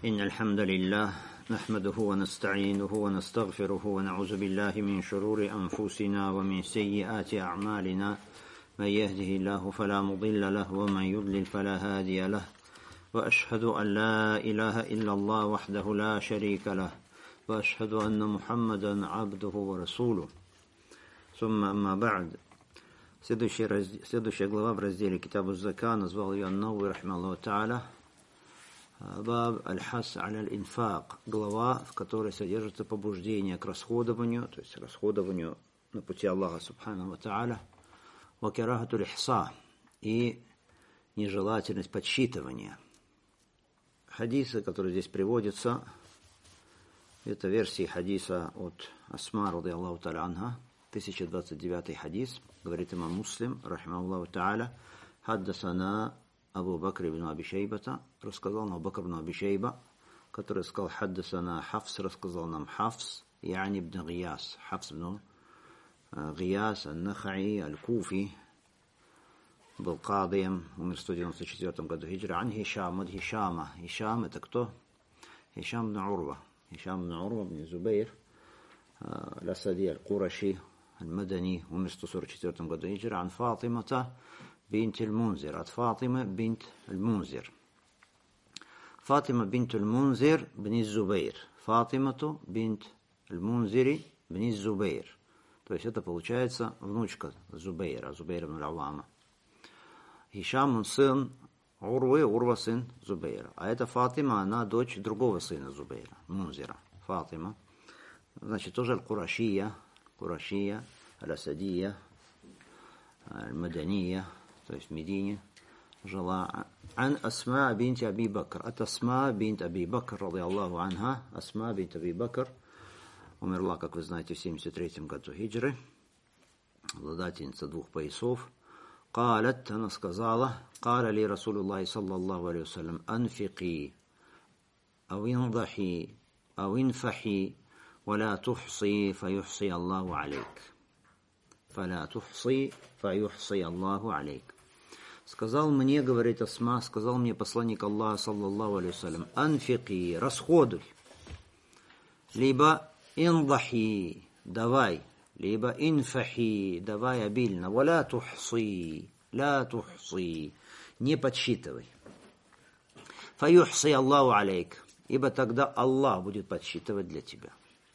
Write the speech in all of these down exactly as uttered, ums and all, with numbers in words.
إن الحمد لله نحمده ونستعينه ونستغفره ونعوذ بالله من شرور أنفسنا ومن سيئات أعمالنا من يهده الله فلا مضل له ومن يضلل فلا هادي له وأشهد أن لا إله إلا الله وحده لا شريك له وأشهد أن محمدا عبده ورسوله ثم أما بعد. Следующая, раздел, следующая глава в разделе Китаб аз-Зака назвал ее Ан-Навави рахимахуллаху та'аля Баб аль-Хас аля аль-Инфак, глава, в которой содержится побуждение к расходованию, то есть расходованию на пути Аллаха субханаху ва та'аля, ва карахату лихса, и нежелательность подсчитывания. Хадисы, которые здесь приводятся, это версии хадиса от Асма радийаллаху та'аля анха, тысяча двадцать девятый хадис, говорит имам Муслим, рахимахуллаху та'аля, хаддасана Абу Бакр ибн Аби Шейбата, рассказал нам Абу Бакр ибн Аби Шейба, который сказал хаддасана Хафс, рассказал нам Хафс, яни ибн Гияс, Хафс ибн Гияс, ан-Нахаи, аль-Куфи, был кадием, умер в сто девяносто четвёртом году хиджры, ан Хишам, от Хишама. Хишам это кто? Хишам ибн Урва. Хишам ибн Урва ибн Зубейр, الأسدي القرشي المدني умер в сто сорок четвёртом году хиджры, عن فاطمة بنت المنذر, от Фатимы бинт аль-Мунзир. Фатима бинт аль-Мунзир бин Зубейр. Фатимату бинт аль-Мунзири бин Зубейр. То есть это получается внучка Зубейра, Зубейра ибн аль-Аввама. Хишам он сын Урвы, Урва сын Зубейра. А это Фатима, она дочь другого сына Зубейра, Мунзира. Фатима. Значит, тоже аль-Курашия, Курашия, аль-Асадия, аль-Мадания, то есть в Медине жила. Ан Асма бинт Аби Бакр. От Асма бинт Аби Бакр, радийаллаху анха. Асма бинт Аби Бакр умерла, как вы знаете, в семьдесят третьем году хиджры. Обладательница двух поясов. قالت, она сказала, قال لي رسول الله صلى الله عليه وسلم أنفقي أو انضحي أو انفحي ولا تحصي فيحصي الله عليك. فلا تحصي فيحصي الله عليك. Сказал мне, говорит Асма, сказал мне посланник Аллаха, саллаллаху алейхи вассалям, анфики, расходуй, либо индахи, давай, либо инфахи, давай обильно, валя тухси, ля тухси, не подсчитывай. Фаюхси Аллаху алейк, ибо тогда Аллах будет подсчитывать для тебя.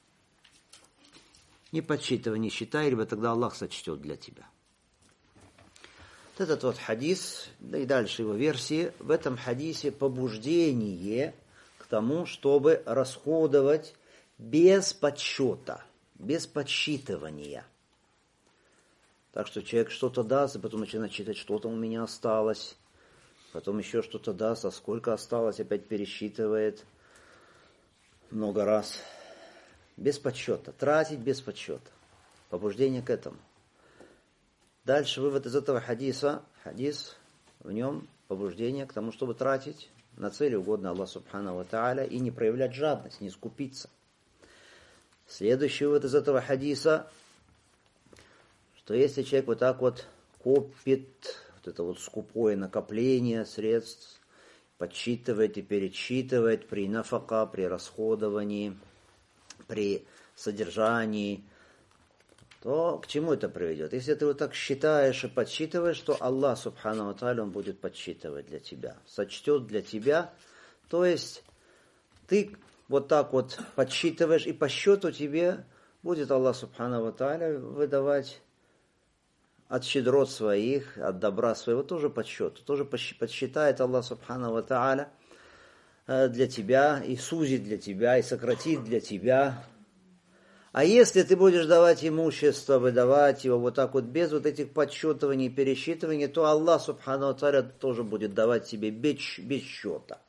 Не подсчитывай, не считай, ибо тогда Аллах сочтет для тебя. Вот этот вот хадис, да и дальше его версии, в этом хадисе побуждение к тому, чтобы расходовать без подсчета, без подсчитывания. Так что человек что-то даст, и потом начинает считать, что там у меня осталось, потом еще что-то даст, а сколько осталось, опять пересчитывает много раз. Без подсчета, тратить без подсчета. Побуждение к этому. Дальше вывод из этого хадиса. Хадис, в нем побуждение к тому, чтобы тратить на цели угодно Аллаху субханаху ва та'аля и не проявлять жадность, не скупиться. Следующий вывод из этого хадиса, что если человек вот так вот копит, вот это вот скупое накопление средств, подсчитывает и пересчитывает при нафака, при расходовании, при содержании, то к чему это приведет? Если ты вот так считаешь и подсчитываешь, то Аллах субханаху ва та'аля, он будет подсчитывать для тебя, сочтет для тебя. То есть ты вот так вот подсчитываешь, и по счету тебе будет Аллах субханаху ва та'аля выдавать от щедрот своих, от добра своего, тоже по счету, тоже подсчитает Аллах субханаху ва та'аля для тебя, и сузит для тебя, и сократит для тебя. А если ты будешь давать имущество, выдавать его вот так вот, без вот этих подсчетываний и пересчитываний, то Аллах субханаху ва та'аля тоже будет давать тебе без, без счета.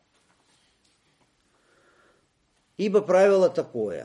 Ибо правило такое.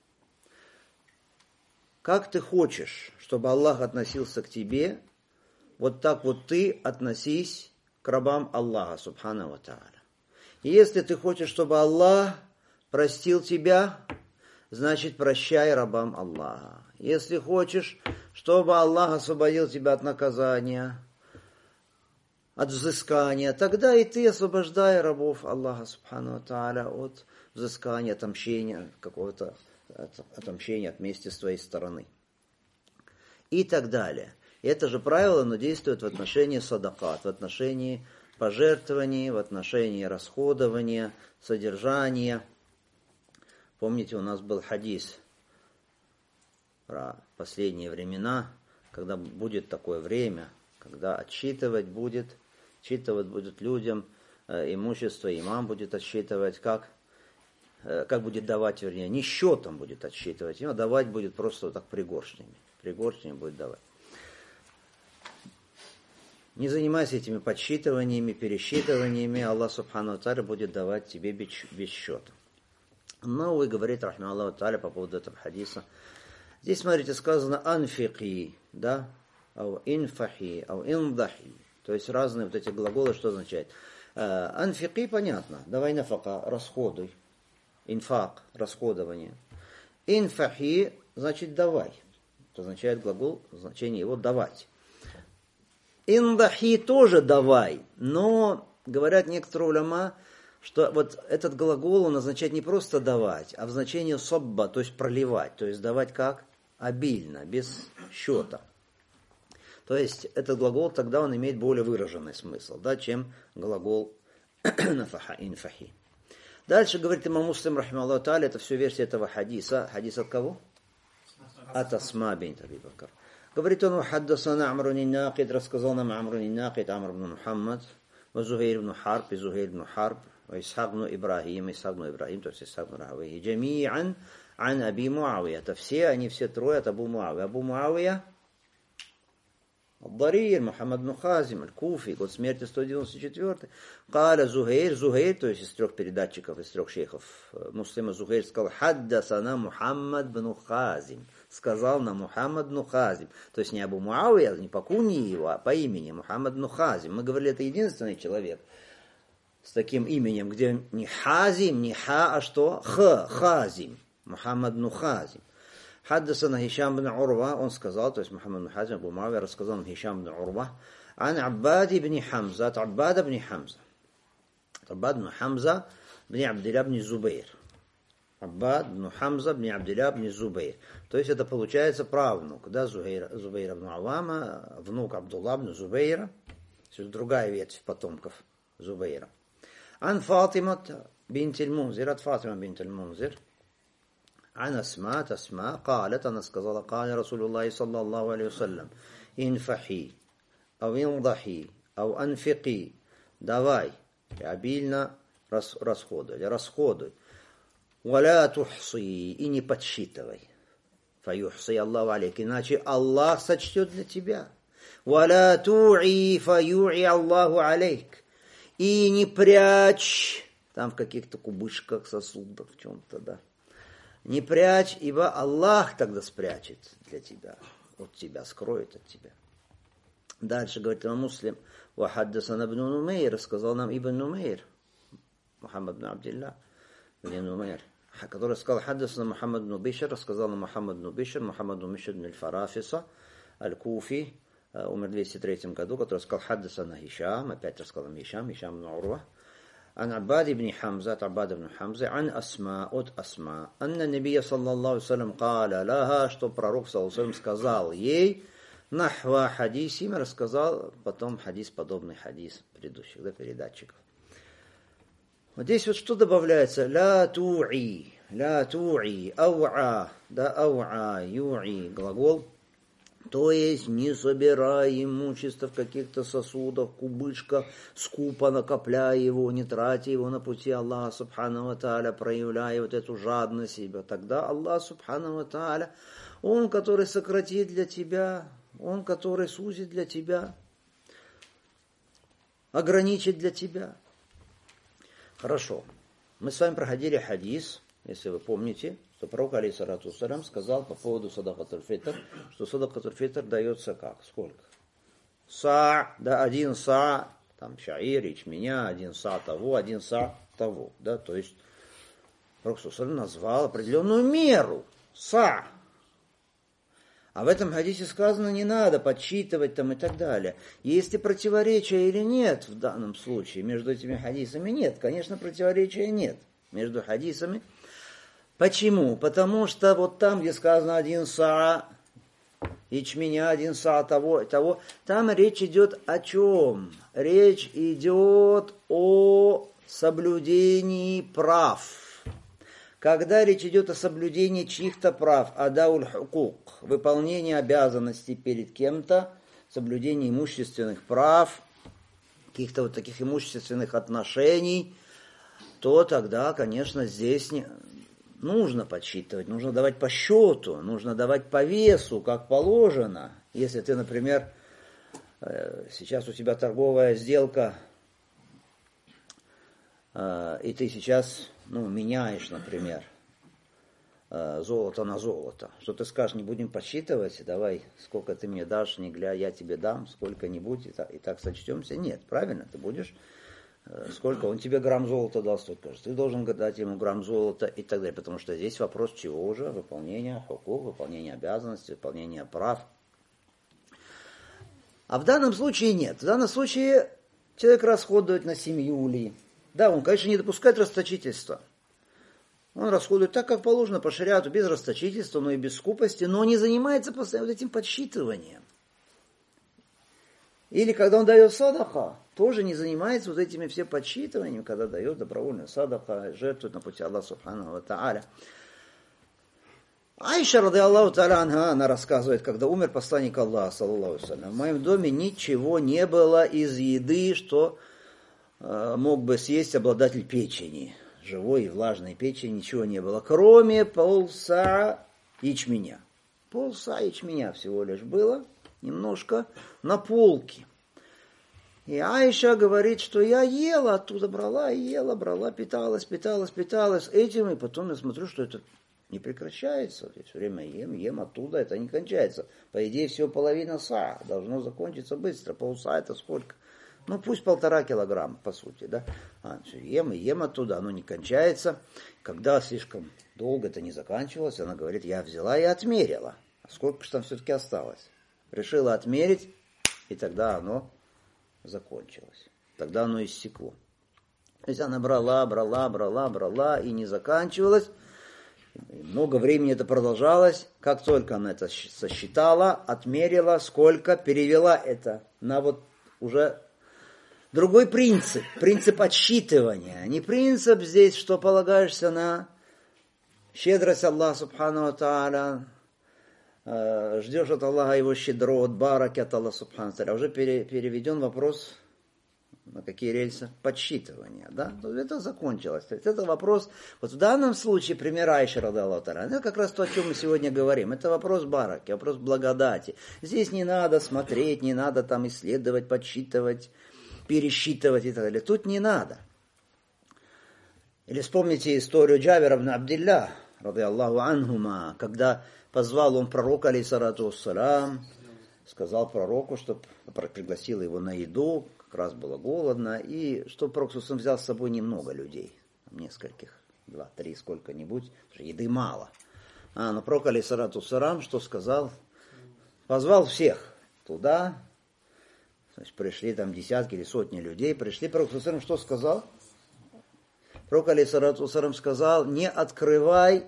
Как ты хочешь, чтобы Аллах относился к тебе, вот так вот ты относись к рабам Аллаха субханаху ва та'аля. И если ты хочешь, чтобы Аллах простил тебя, значит, прощай рабам Аллаха. Если хочешь, чтобы Аллах освободил тебя от наказания, от взыскания, тогда и ты освобождай рабов Аллаха Субхану ва Тааля от взыскания, отомщения, какого-то отомщения от мести с твоей стороны. И так далее. И это же правило, оно действует в отношении садакат, в отношении пожертвований, в отношении расходования, содержания. Помните, у нас был хадис про последние времена, когда будет такое время, когда отсчитывать будет, отсчитывать будет людям э, имущество, имам будет отсчитывать, как, э, как будет давать, вернее, не счетом будет отсчитывать, но давать будет просто вот так пригоршнями, пригоршнями будет давать. Не занимайся этими подсчитываниями, пересчитываниями, Аллах Субхану ва Тааля будет давать тебе без, без счета. Но вы говорите, рахман Аллаху Тааля, по поводу этого хадиса. Здесь, смотрите, сказано анфики, да, ау инфахи, ау индахи. То есть разные вот эти глаголы, что означает. Анфики, понятно, давай нафака, расходуй. Инфак, расходование. Инфахи, значит давай. Это означает глагол, значение его давать. Индахи тоже давай, но говорят некоторые уляма, что вот этот глагол он означает не просто давать, а в значении собба, то есть проливать, то есть давать как? Обильно, без счета. То есть этот глагол тогда он имеет более выраженный смысл, да, чем глагол нафаха, инфахи. Дальше говорит имам Муслим, рахимахуллаху тааля, это все версия этого хадиса. Хадис от кого? От Асма бинт Аби Бакр. Говорит он, хаддасана Амрун ин-Накид, рассказал нам Амрун ин-Накид, Амр ибн Мухаммад, Зухайр ибн Харб, и Зухайр ибн Харб, Исхак ибн Ибрахим, Исхак ибн Ибрахим, то есть Исхак ибн Рахавейхи, джами'ан ан Аби Муавия. Это все, они все трое от Абу Муавия. Абу Муавия, Ад-Дарир, Мухаммад ибн Хазим, Аль-Куфи, год смерти сто девяносто четвёртый. Каля Зухайр, Зухайр, то есть из трех передатчиков, из трех шейхов Муслима, Зухайр сказал, хаддасана Мухаммад ибн Хазим. Сказал на Мухаммад ибн Хазим. То есть не Абу Муавия, не по куни его, а по имени Мухаммад ибн Хазим. Мы говорили, это единственный человек с таким именем, где не Хазим, не Ха, а что? Х, Хазим. Мухаммад ибн Хазим. Хаддасана Хишам ибн Урва, он сказал, то есть Мухаммад ибн Хазим, Абу Муавия рассказал нам Хишам ибн Урва, ан Аббад ибн Хамза, от Аббада ибн Хамза. Аббад ибн Хамза ибн Абдилля ибн Зубейр. Аббад ибн Хамза ибн Абдилля ибн Зубейр. То есть это получается правнук, да, Зубейра, Зубейра ибн Авама, внук Абдулла ибн Зубейра, то есть другая ветвь потомков Зубейра. Ан Фатима бинт аль-Мунзир, от Фатима бинт аль-Мунзир. Ан Асма, Асма, قالت, она сказала, قال رسول الله صلى الله عليه وسلم, инфахи, ау индахи, ау анфики, давай, обильно расходуй, расходуй. Валя тухси, и не подсчитывай. Фаюхси Аллаху алейк, иначе Аллах сочтет для тебя. Валя ту'i, фаю'i Аллаху алейк. И не прячь, там в каких-то кубышках, сосудах, в чем-то, да. Не прячь, ибо Аллах тогда спрячет для тебя, от тебя, скроет от тебя. Дальше говорит имам Муслим, вахаддасана ибн Нумейр, сказал нам ибн Нумейр, Мухаммад ибн Абдилля, ибн Нумейр, который сказал, хаддасана Мухаммад ибн Бишр, рассказал нам Мухаммад ибн Бишр, Мухаммад ибн Бишр ибн аль-Фарафиса, аль-Куфи, умер в двести третьем году, который сказал, хаддасана Хишам, опять рассказал нам Хишам, Хишам ибн Урва, عن عباد بن حمزة عباد بن حمزة عن أسماء от أسماء أن النبي صلى الله عليه وسلم قال لها, что пророк صلى الله عليه وسلم сказал ей нахва хадиси, рассказал потом хадис, подобный хадис предыдущих, да, передатчиков. Вот здесь вот что добавляется? لا توعي, لا توعي, أوعى, да, أوعى, ю'i, глагол. То есть не собирай имущество в каких-то сосудах, кубышках, скупо накопляя его, не тратя его на пути Аллаха Субхану ва Тааля, проявляя вот эту жадность себя. Тогда Аллах Субхану ва Тааля, Он, который сократит для тебя, Он, который сузит для тебя, ограничит для тебя. Хорошо. Мы с вами проходили хадис, если вы помните, что пророк, алейхиссалату вассалям, сказал по поводу садакатуль фитр, что садакатуль фитр дается как? Сколько? Са, да, один са, там, шаир, ячменя, один са того, один са того, да, то есть пророк назвал определенную меру, са. А в этом хадисе сказано, не надо подсчитывать там и так далее. Есть ли противоречия или нет в данном случае между этими хадисами? Нет, конечно, противоречия нет между хадисами. Почему? Потому что вот там, где сказано один са, ячменя, один са того, того, там речь идет о чем? Речь идет о соблюдении прав. Когда речь идет о соблюдении чьих-то прав, адауль хукук, выполнение обязанностей перед кем-то, соблюдение имущественных прав, каких-то вот таких имущественных отношений, то тогда, конечно, здесь не... нужно подсчитывать, нужно давать по счету, нужно давать по весу, как положено. Если ты, например, сейчас у тебя торговая сделка, и ты сейчас, ну, меняешь, например, золото на золото. Что ты скажешь, не будем подсчитывать, давай, сколько ты мне дашь, не гля, я тебе дам, сколько-нибудь, и так, и так сочтемся. Нет, правильно, ты будешь, сколько он тебе грамм золота дал, столько же. Ты должен дать ему грамм золота и так далее. Потому что здесь вопрос чего уже? Выполнения хукук, выполнения обязанностей, выполнения прав. А в данном случае нет. В данном случае человек расходует на семью ли. Да, он, конечно, не допускает расточительства. Он расходует так, как положено по шариату, без расточительства, но и без скупости, но не занимается постоянно вот этим подсчитыванием. Или когда он дает садаха, тоже не занимается вот этими все подсчитываниями, когда дает добровольную садаха, жертвует на пути Аллаха субханаху ва тааля. Айша, ради Аллаху тааля анха, она рассказывает, когда умер посланник Аллаха, саллаллаху алейхи ва саллям, в моем доме ничего не было из еды, что мог бы съесть обладатель печени, живой и влажной печени, ничего не было, кроме полса ячменя. Полса ячменя всего лишь было, немножко на полке. И Айша говорит, что я ела оттуда, брала и ела, брала, питалась, питалась, питалась этим, и потом я смотрю, что это не прекращается. Я все время ем, ем оттуда, это не кончается. По идее, всего половина са должно закончиться быстро. Полса это сколько? Ну, пусть полтора килограмма, по сути, да. А, все, ем и ем оттуда, оно не кончается. Когда слишком долго это не заканчивалось, она говорит, я взяла и отмерила. А сколько же там все-таки осталось? Решила отмерить, и тогда оно закончилось. Тогда оно иссекло. То есть она брала, брала, брала, брала, и не заканчивалось. Много времени это продолжалось. Как только она это сосчитала, отмерила, сколько, перевела это на вот уже другой принцип. Принцип отсчитывания. Не принцип здесь, что полагаешься на щедрость Аллаха субхану ва тааля, ждешь от Аллаха его щедрот, бараки от Аллаха субхану ва тааля. Уже переведен вопрос на какие рельсы? Подсчитывания. Да? Это закончилось. То есть это вопрос, вот в данном случае, пример Айши ради Аллаху тааля, это как раз то, о чем мы сегодня говорим. Это вопрос бараки, вопрос благодати. Здесь не надо смотреть, не надо там исследовать, подсчитывать, пересчитывать и так далее. Тут не надо. Или вспомните историю Джабира ибн Абдилля, ради Аллаху анхума, когда позвал он пророка, алейхиссалату вассалям, сказал пророку, чтобы пригласил его на еду, как раз было голодно, и чтобы пророк взял с собой немного людей, нескольких, два-три, сколько-нибудь, потому что еды мало. А, но пророк, алейхиссалату вассалям, что сказал? Позвал всех туда. Значит, пришли там десятки или сотни людей, пришли, пророк что сказал? Пророк алейхиссалату вассалям сказал, не открывай,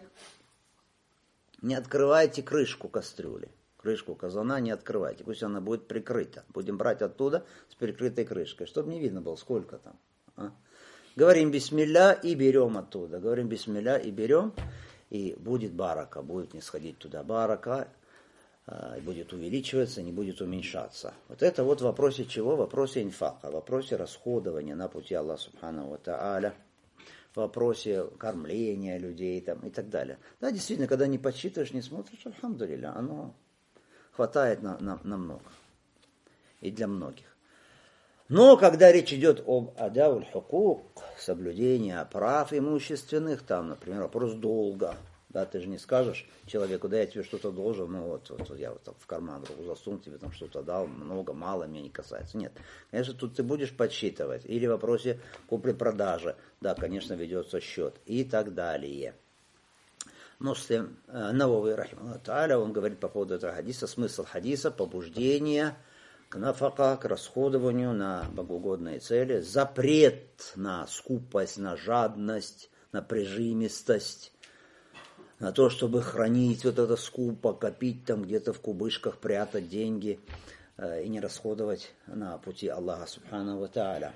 не открывайте крышку кастрюли, крышку казана не открывайте, пусть она будет прикрыта. Будем брать оттуда с прикрытой крышкой, чтобы не видно было, сколько там. А? Говорим бисмилля и берем оттуда, говорим бисмилля и берем, и будет барака, будет не сходить туда барака, будет увеличиваться, не будет уменьшаться. Вот это вот в вопросе чего? В вопросе инфака, в вопросе расходования на пути Аллаха субхану ва тааля, в вопросе кормления людей там, и так далее. Да, действительно, когда не подсчитываешь, не смотришь, альхамдулилля, оно хватает на, на, на много. И для многих. Но когда речь идет об адауль хукук, соблюдении прав имущественных, там, например, вопрос долга. Да, ты же не скажешь человеку, да, я тебе что-то должен, ну вот, вот, вот я вот так в карман руку засунул, тебе там что-то дал, много, мало, меня не касается. Нет, конечно, тут ты будешь подсчитывать. Или в вопросе купли-продажи, да, конечно, ведется счет и так далее. Муслим Навави, рахимахуллах тааля, он говорит по поводу этого хадиса, смысл хадиса, побуждение к нафака, к расходованию на богоугодные цели, запрет на скупость, на жадность, на прижимистость, на то, чтобы хранить вот это скупо, копить там где-то в кубышках, прятать деньги э, и не расходовать на пути Аллаха субхану ва тааля.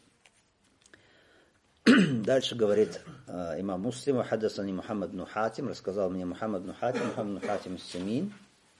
Дальше говорит э, имам Муслим, хаддасани Мухаммад бн Хатим, рассказал мне Мухаммад бн Хатим, Мухаммад бн Хатим ас-Самин,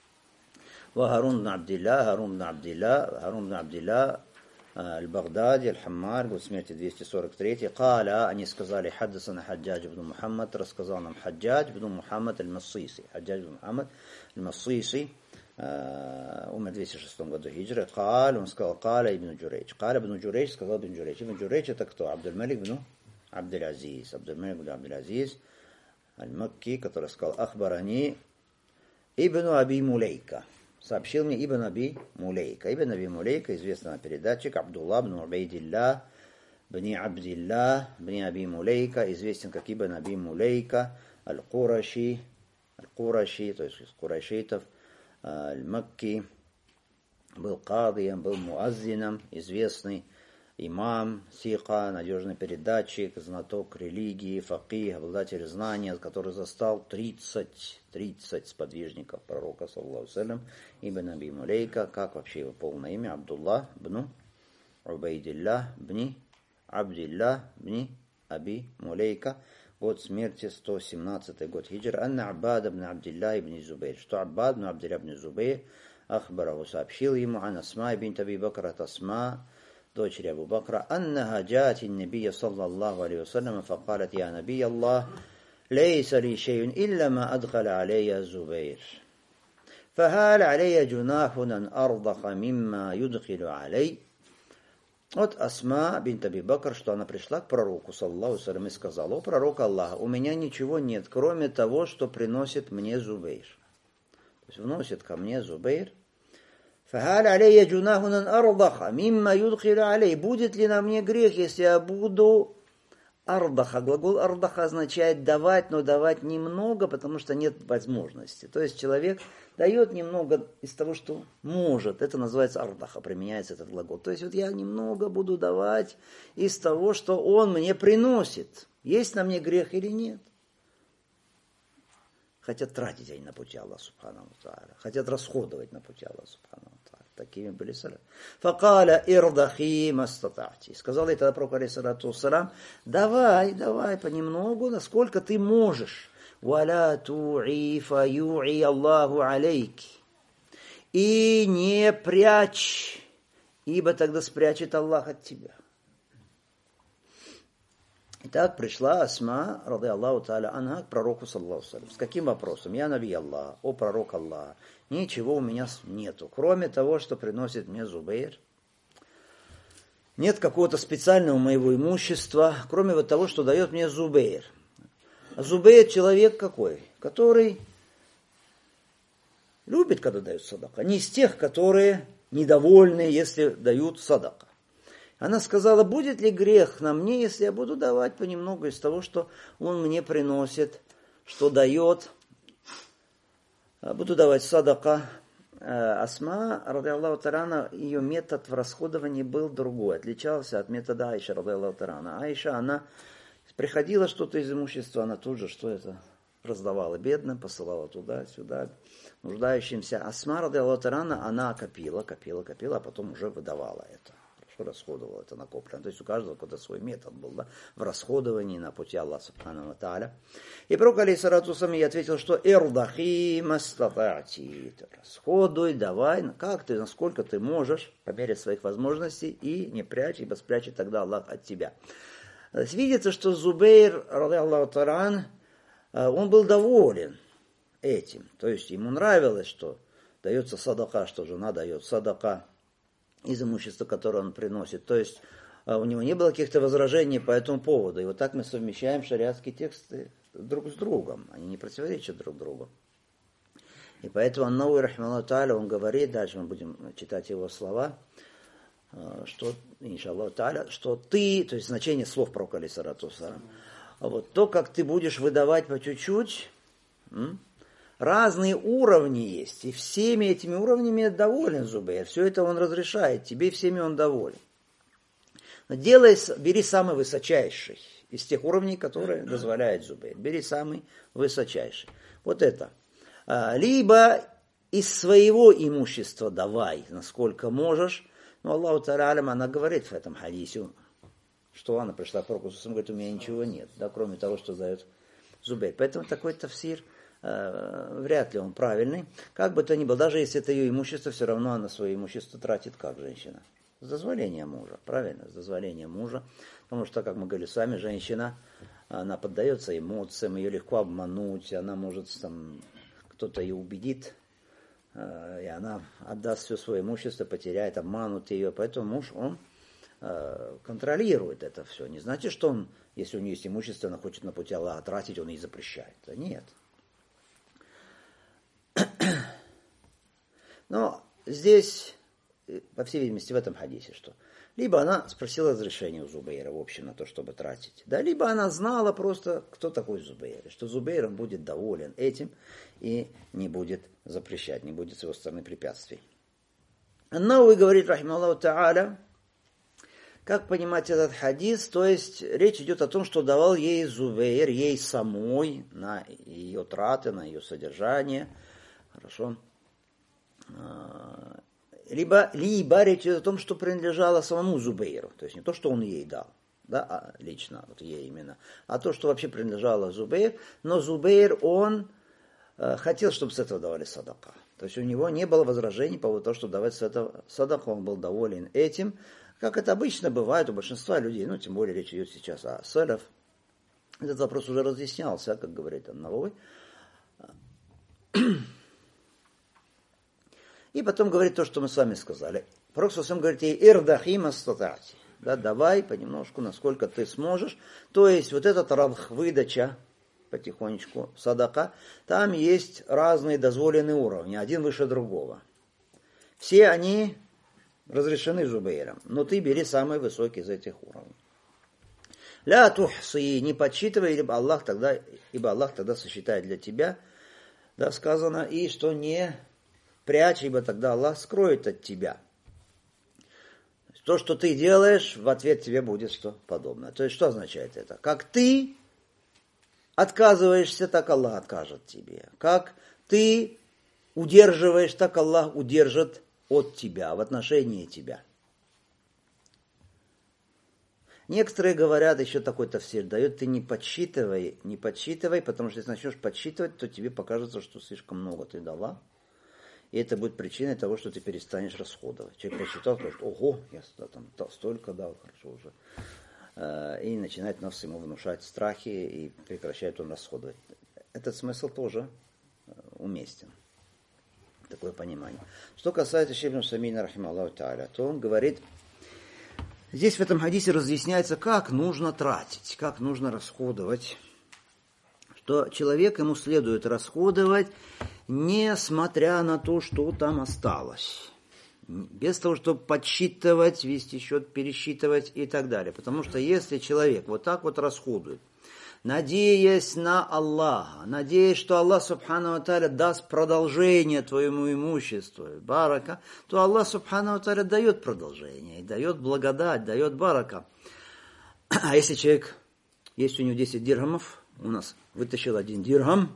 ва Харун бн Абдилля, Харун бн Абдилля, Харун бн Абдилля, Аль-Багдади, Аль-Хаммар, год смерти двести сорок три. Каля, они сказали, хаддасана Хаджадж бн Мухаммад, рассказал нам Хаджадж бн Мухаммад аль-Массиси. Хаджадж бн Мухаммад аль-Массиси, умер в двести шестом году хиджры. Каль, он сказал, Каля ибн Джурейдж. Каля ибн Джурейдж сказал ибн Джурейдж. Ибн Джурейдж это кто? Абдуль-Малик бн Абдуль-Азиз. Абдуль-Малик бн Абдуль-Азиз аль-Макки, который сказал, Ахбарани ибн Аби Мулейка. Сообщил мне Ибн Аби Мулейка. Ибн Аби Мулейка, известный передатчик, Абдулла бн Убайдилля, бни Абдилля, бни Аби Мулейка, известен как Ибн Аби Мулейка, Аль-Кураши, Аль-Кураши, то есть из курайшитов, Аль-Макки, был кадием, был муаззином, известный имам, сиха, надежный передатчик, знаток религии, факих, обладатель знания, который застал тридцать, тридцать сподвижников пророка, саллаллаху алейхи ва саллям, Ибн Аби Мулейка, как вообще его полное имя, Абдулла бн Убайдилля, бни Абдилля, бни Аби Мулейка, год смерти сто семнадцатый год хиджр, анна Аббад бн Абдилля ибн Зубейр, что Аббад бн Абдилля ибн Зубейр, Ахбараху, сообщил ему, ан Асма бинт Аби Бакр, от Асма, дочери Абу Бакра, аннаха джаати набия саллаллаху алейхи ва саллям, факалат, я наби Аллах, ليس لي شيء إلا ما أدخل علي زبير فهل علي جناح أن أرضخ مما يدخل علي. Вот Асма бинт Аби Бакр, что она пришла к пророку, саллаллаху алейхи ва саллям, и сказала, о пророк Аллаха, у меня ничего нет, кроме того, что приносит мне Зубейр. То есть вносит ко мне Зубейр. فهل علي جناح أن أرضخ مما يدخل علي. Будет ли на мне грех, если я буду ардаха? Глагол ардаха означает давать, но давать немного, потому что нет возможности. То есть человек дает немного из того, что может. Это называется ардаха, применяется этот глагол. То есть вот я немного буду давать из того, что он мне приносит. Есть на мне грех или нет? Хотят тратить они на пути Аллаха субхану ва тааля. Хотят расходовать на пути Аллаха субхану ва тааля. Такими были салаты. Факаля ирдахи мастатати. Сказал ей тогда пророк алейхиссалату вассалам, давай, давай понемногу, насколько ты можешь. Валя туи фа юи Аллаху алейки. И не прячь, ибо тогда спрячет Аллах от тебя. Итак, пришла Асма, рады Аллаху тааля анха, к пророку, саллаллаху алейхи ва саллям. С каким вопросом? Я наби Аллах, о пророк Аллаха. Ничего у меня нету, кроме того, что приносит мне Зубейр. Нет какого-то специального моего имущества, кроме вот того, что дает мне Зубейр. А Зубейр человек какой? Который любит, когда дают садака. Не из тех, которые недовольны, если дают садака. Она сказала, будет ли грех на мне, если я буду давать понемногу из того, что он мне приносит, что дает. Буду давать садака. Асма, рады Аллаху тааля, ее метод в расходовании был другой, отличался от метода Аиши, рады Аллаху тааля. Аиша, она приходила что-то из имущества, она тут же, что это, раздавала бедным, посылала туда, сюда, нуждающимся. Асма, рады Аллаху тааля, она копила, копила, копила, а потом уже выдавала это. Расходовал это накоплено. То есть у каждого какой-то свой метод был, да, в расходовании на пути Аллаха субхану ва тааля. И пророк алейхиссалату вассалям ответил, что ирдахи мастатати. Расходуй, давай, как ты, насколько ты можешь, по мере своих возможностей, и не прячь, ибо спрячет тогда Аллах от тебя. То есть видится, что Зубейр, рады Аллаху тааля, он был доволен этим. То есть ему нравилось, что дается садака, что жена дает садака из имущества, которое он приносит. То есть у него не было каких-то возражений по этому поводу. И вот так мы совмещаем шариатские тексты друг с другом. Они не противоречат друг другу. И поэтому Ан-Навави, рахимахуллаху тааля, он говорит, дальше мы будем читать его слова, что, иншаллаху тааля, что ты, то есть значение слов пророка алейхиссалату вассалям, вот то, как ты будешь выдавать по чуть-чуть, М? Разные уровни есть, и всеми этими уровнями доволен Зубейр. Все это он разрешает, тебе всеми он доволен. Делай, бери самый высочайший из тех уровней, которые дозволяет Зубейр. Бери самый высочайший. Вот это. Либо из своего имущества давай, насколько можешь. Но Аллаху Та'аля, она говорит в этом хадисе, что она пришла к пророку, говорит, у меня ничего нет, да, кроме того, что дает Зубейр. Поэтому такой тафсир э, вряд ли он правильный. Как бы то ни было, даже если это ее имущество, все равно она свое имущество тратит как женщина. С дозволения мужа, правильно, с дозволения мужа. Потому что, как мы говорили с вами, женщина, она поддается эмоциям, ее легко обмануть, она может, там, кто-то ее убедит, и она отдаст все свое имущество, потеряет, обманут ее. Поэтому муж, он э, контролирует это все. Не значит, что он, если у нее есть имущество, она хочет на пути Аллаха тратить, он ей запрещает. Нет. Но здесь, по всей видимости, в этом хадисе, что либо она спросила разрешение у Зубейра, в общем, на то, чтобы тратить, да, либо она знала просто, кто такой Зубейр, и что Зубейр он будет доволен этим и не будет запрещать, не будет с его стороны препятствий. Науи говорит, рахималлаху та'аля, как понимать этот хадис, то есть речь идет о том, что давал ей Зубейр, ей самой, на ее траты, на ее содержание, хорошо, Либо, либо речь идет о том, что принадлежало самому Зубейру. То есть не то, что он ей дал, да, а лично, вот ей именно, а то, что вообще принадлежало Зубейр. Но Зубейр, он э, хотел, чтобы с этого давали садака. То есть у него не было возражений по поводу того, что давать с этого садаку. Он был доволен этим, как это обычно бывает у большинства людей. Ну, тем более речь идет сейчас о салаф. Этот вопрос уже разъяснялся, как говорит Ан-Навави. И потом говорит то, что мы с вами сказали. Пророк сам говорит ей, ирдахим астатати. Да, давай понемножку, насколько ты сможешь. То есть вот этот радх, выдача, потихонечку, садака, там есть разные дозволенные уровни, один выше другого. Все они разрешены Зубейром, но ты бери самый высокий из этих уровней. Ля тухси, не подсчитывай, ибо Аллах тогда, ибо Аллах тогда сосчитает для тебя, да, сказано, и что не прячь, ибо тогда Аллах скроет от тебя. То, что ты делаешь, в ответ тебе будет что подобное. То есть, что означает это? Как ты отказываешься, так Аллах откажет тебе. Как ты удерживаешь, так Аллах удержит от тебя, в отношении тебя. Некоторые говорят, еще такой тафсир дают, ты не подсчитывай, не подсчитывай, потому что если начнешь подсчитывать, то тебе покажется, что слишком много ты дала. И это будет причиной того, что ты перестанешь расходовать. Человек посчитал, скажет, ого, я там столько дал, хорошо уже. И начинает нас ему внушать страхи, и прекращает он расходовать. Этот смысл тоже уместен. Такое понимание. Что касается Шейх Самина, рахималлаху та'аля, то он говорит, здесь в этом хадисе разъясняется, как нужно тратить, как нужно расходовать. Что человек, ему следует расходовать, несмотря на то, что там осталось. Без того, чтобы подсчитывать, вести счет, пересчитывать и так далее. Потому что если человек вот так вот расходует, надеясь на Аллаха, надеясь, что Аллах Субхану ва Тааля даст продолжение твоему имуществу, барака, то Аллах Субхану ва Тааля дает продолжение, и дает благодать, дает барака. А если человек, есть у него десять дирхамов, у нас вытащил один дирхам,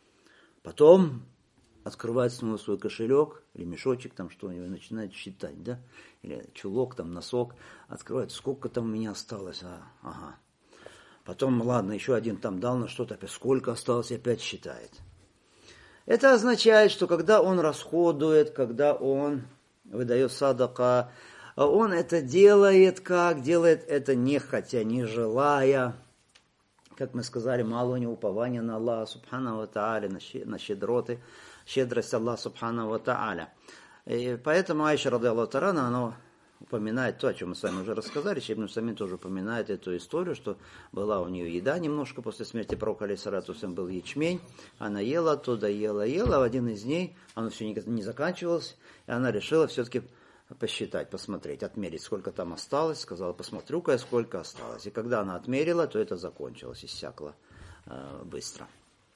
потом открывает снова свой кошелек или мешочек, там что у него, начинает считать, да, или чулок, там носок, открывает, сколько там у меня осталось, а, ага. Потом, ладно, еще один там дал на что-то, опять сколько осталось, и опять считает. Это означает, что когда он расходует, когда он выдает садака, он это делает как? Делает это не хотя, не желая. Как мы сказали, мало у него упования на Аллаха Субхану ва Тааля, на щедроты, щедрость Аллаха Субхану ва Тааля. И поэтому Айша радиаллаху та'аля анха, она упоминает то, о чем мы с вами уже рассказали. Шейх Ибн Усаймин тоже упоминает эту историю, что была у нее еда немножко после смерти пророка, алейхиссалату вассалям, был ячмень. Она ела оттуда, ела, ела. В один из дней оно все не заканчивалось, и она решила все-таки посчитать, посмотреть, отмерить, сколько там осталось. Сказала, посмотрю-ка, сколько осталось. И когда она отмерила, то это закончилось, иссякло э, быстро.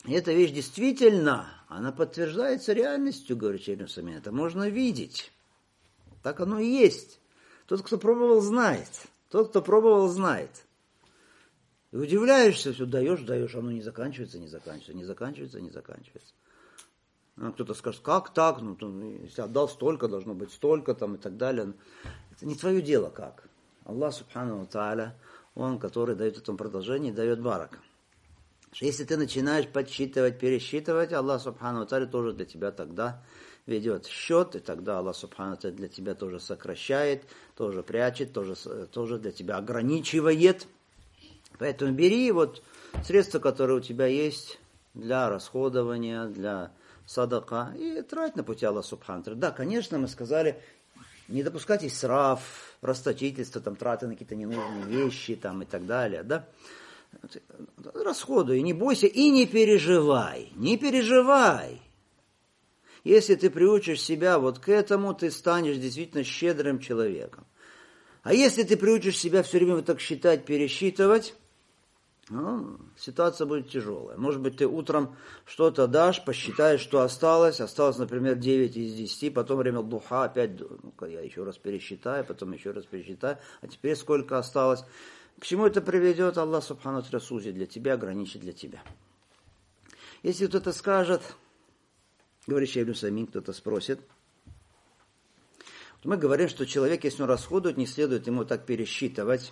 И эта вещь действительно, она подтверждается реальностью, говорит Шейх Нусаймин. Это можно видеть. Так оно и есть. Тот, кто пробовал, знает. Тот, кто пробовал, знает. И удивляешься, все даешь, даешь, оно не заканчивается, не заканчивается, не заканчивается, не заканчивается. А кто-то скажет, как так? Ну, если отдал столько, должно быть столько там и так далее. Это не твое дело как. Аллах Субхану ва Тааля, Он, который дает этому продолжение, дает барак. Если ты начинаешь подсчитывать, пересчитывать, Аллах Субхану ва Тааля тоже для тебя тогда ведет счет, и тогда Аллах Субхану ва Тааля для тебя тоже сокращает, тоже прячет, тоже, тоже для тебя ограничивает. Поэтому бери вот средства, которые у тебя есть для расходования, для садака, и трать на пути Аллаха Субхану ва Тааля. Да, конечно, мы сказали, не допускать исраф, расточительство, там, траты на какие-то ненужные вещи там, и так далее, да. Расходуй, не бойся и не переживай, не переживай. Если ты приучишь себя вот к этому, ты станешь действительно щедрым человеком. А если ты приучишь себя все время вот так считать, пересчитывать, ну, ситуация будет тяжелая. Может быть, ты утром что-то дашь, посчитаешь, что осталось. Осталось, например, девять из десяти, потом время духа, опять, ну-ка, я еще раз пересчитаю, потом еще раз пересчитаю. А теперь сколько осталось? К чему это приведет? Аллах Субхану ва Тааля сузит для тебя, ограничит для тебя. Если кто-то скажет, говорит Шейх Нусаймин, кто-то спросит, то мы говорим, что человек, если он расходует, не следует ему так пересчитывать.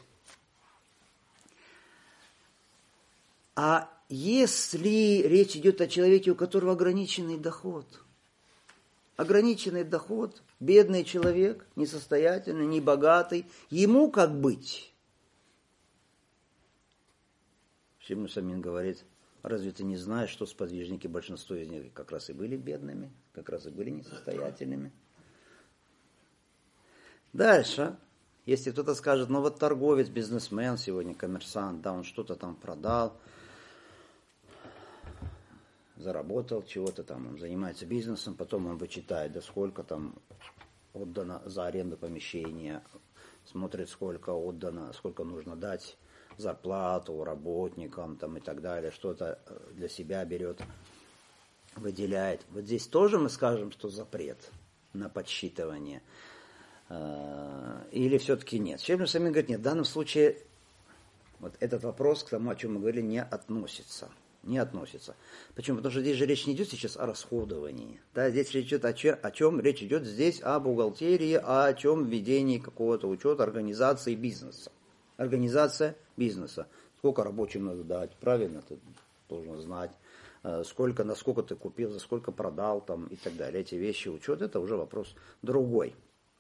А если речь идет о человеке, у которого ограниченный доход, ограниченный доход, бедный человек, несостоятельный, небогатый, ему как быть? Шейх Нусаймин говорит, разве ты не знаешь, что сподвижники, большинство из них как раз и были бедными, как раз и были несостоятельными? Дальше, если кто-то скажет, ну вот торговец, бизнесмен сегодня, коммерсант, да, он что-то там продал, заработал чего-то там, он занимается бизнесом, потом он вычитает, да сколько там отдано за аренду помещения, смотрит, сколько отдано, сколько нужно дать зарплату работникам там, и так далее, что-то для себя берет, выделяет. Вот здесь тоже мы скажем, что запрет на подсчитывание. Или все-таки нет? Шейх Нусаймин говорит, нет, в данном случае вот этот вопрос к тому, о чем мы говорили, не относится. Не относится. Почему? Потому что здесь же речь не идет сейчас о расходовании. Да, здесь речь идет о чем, о чем речь идет здесь о бухгалтерии, о чем ведении какого-то учета, организации бизнеса. Организация бизнеса. Сколько рабочим надо дать, правильно, ты должен знать. Сколько, насколько ты купил, за сколько продал там, и так далее. Эти вещи, учет, это уже вопрос другой.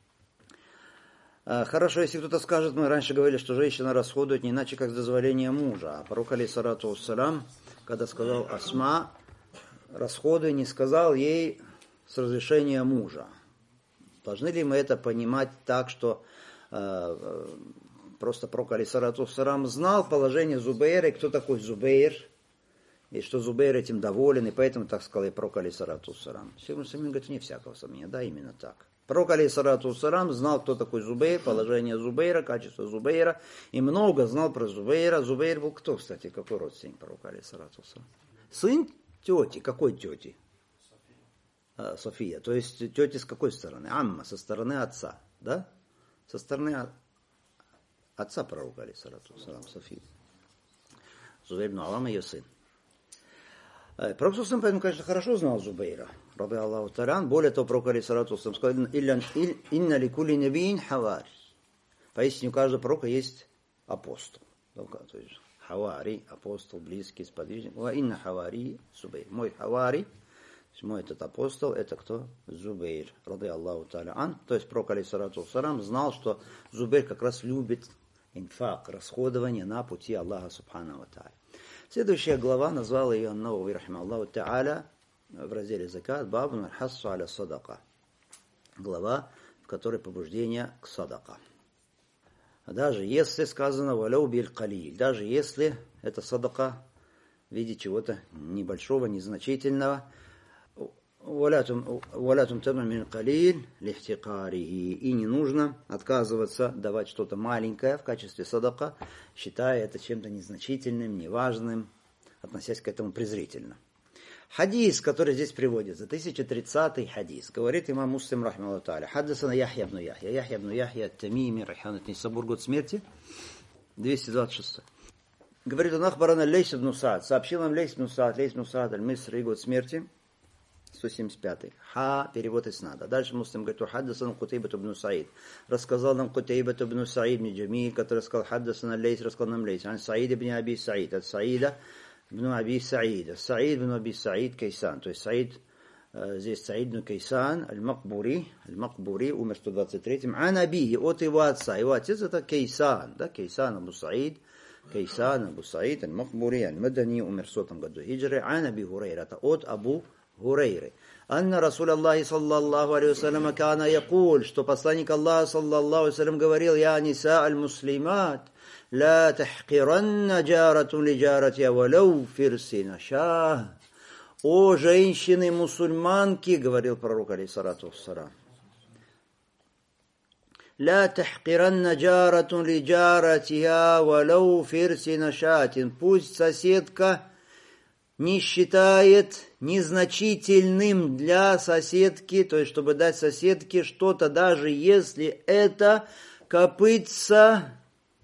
Хорошо, если кто-то скажет, мы раньше говорили, что женщина расходует не иначе, как с дозволения мужа. А пророк, алейхиссалату вассалям, когда сказал Асма, расходы не сказал ей с разрешения мужа. Должны ли мы это понимать так, что э, просто пророк, алейхиссалату вассалям, знал положение Зубейра, и кто такой Зубейр, и что Зубейр этим доволен, и поэтому так сказал и пророк, алейхиссалату вассалям. Шейх Нусаймин говорит, не всякого сомнения, да, именно так. Пророк, алейхиссалату вассалям, знал, кто такой Зубейр, положение Зубейра, качество Зубейра, и много знал про Зубейра. Зубейр был кто, кстати, какой родственник пророка, алейхиссалату вассалям? Сын тети. Какой тети? София. София. То есть тети с какой стороны? Амма, со стороны отца, да? Со стороны отца пророка, алейхиссалату вассалям, София. Зубейр ибн Аввам ее сын. Пророк, поэтому, конечно, хорошо знал Зубейра. Раби Аллаху Та'аля. Более того, пророк, алейхиссалату вассалям, сказал, инна ли кули набиин хавари. Поистине у каждого пророка есть апостол. То есть хавари, апостол, близкий, сподвижник. Ва инна хавари Зубейр. Мой хавари, мой этот апостол, это кто? Зубейр. Раби Аллаху Та'аля. То есть пророк, алейхиссалату вассалям, знал, что Зубейр как раз любит инфак, расходование на пути Аллаха Субхану ва Тааля. Следующая глава назвала ее Ан-Навави рахимахуллаху та'аля в разделе закат бабун аль-хассу аля садака. Глава, в которой побуждение к садака. Даже если сказано валяу биль калиль, даже если это садака в виде чего-то небольшого, незначительного, валятум таман мин калиль лихтикарихи, и не нужно отказываться давать что-то маленькое в качестве садака, считая это чем-то незначительным, неважным, относясь к этому презрительно. Хадис, который здесь приводится, тысяча тридцатый хадис, говорит имам Муслим, рахмаллаху та'аля, хаддасана Яхья ибн Яхья, Яхья ибн Яхья ат-Тамими, райхан ат-Нисабур, год смерти, двести двадцать шесть. Говорит он, ахбарана Лейс ибн Саад, сообщил нам Лейс ибн Саад, Лейс ибн Саад аль-Мисри, год смерти, сто семьдесят пятый. Ха, перевод иснада. Дальше Муслим говорит, хаддасан Кутайбат ибн Саид. Рассказал нам Кутайбат ибн Саид ибн Джамиль, который сказал, хаддасан Лейс, рассказал нам Лейс, ан Саид ибн Аби Саид, от Саида, ибн Аби Саида. Саид ибн Аби Саид Кайсан. То есть Саид, здесь Саид ибн Кайсан, аль-Макбури, аль-Макбури, умер в сто двадцать третьем. Ан Абихи, от его отца. Его отец это Кайсан, да, Кайсан Абу Саид. Кайсан Абу Саид, аль-Макбури, аль-Мадани, умер в сотом году хиджры. Ан Аби Хурейра, это от Абу Хурейры. Анна Расул Аллахи саллаллаху алейхи вассалям кана якуль, что посланник Аллаха саллаллаху алейхи вассалям говорил, я ниса аль-муслимат, ла тахкиранна джаратун ли джаратия валау фирсина шах. О женщины-мусульманки, говорил пророк алейхиссалату вассалам, ла тахкиранна джаратун ли джаратия валау фирсина шатин. Пусть соседка не считает незначительным для соседки, то есть чтобы дать соседке что-то, даже если это копытца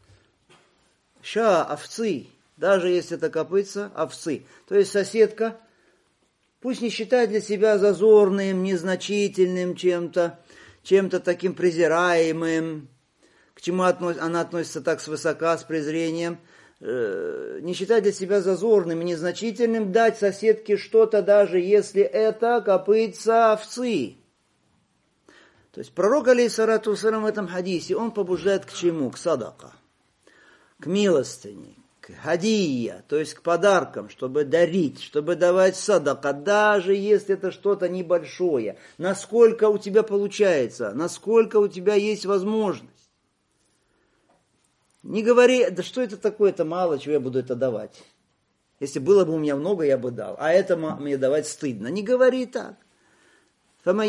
ша, овцы, даже если это копытца овцы. То есть соседка пусть не считает для себя зазорным, незначительным чем-то, чем-то таким презираемым, к чему она относится так свысока, с презрением, не считать для себя зазорным и незначительным дать соседке что-то, даже если это копытца овцы. То есть пророк, алейхиссалату вассалям, в этом хадисе, он побуждает к чему? К садака, к милостыне, к хадия, то есть к подаркам, чтобы дарить, чтобы давать садака, даже если это что-то небольшое. Насколько у тебя получается, насколько у тебя есть возможность. Не говори, да что это такое, это мало, чего я буду это давать. Если было бы у меня много, я бы дал. А это мне давать стыдно. Не говори так. Кто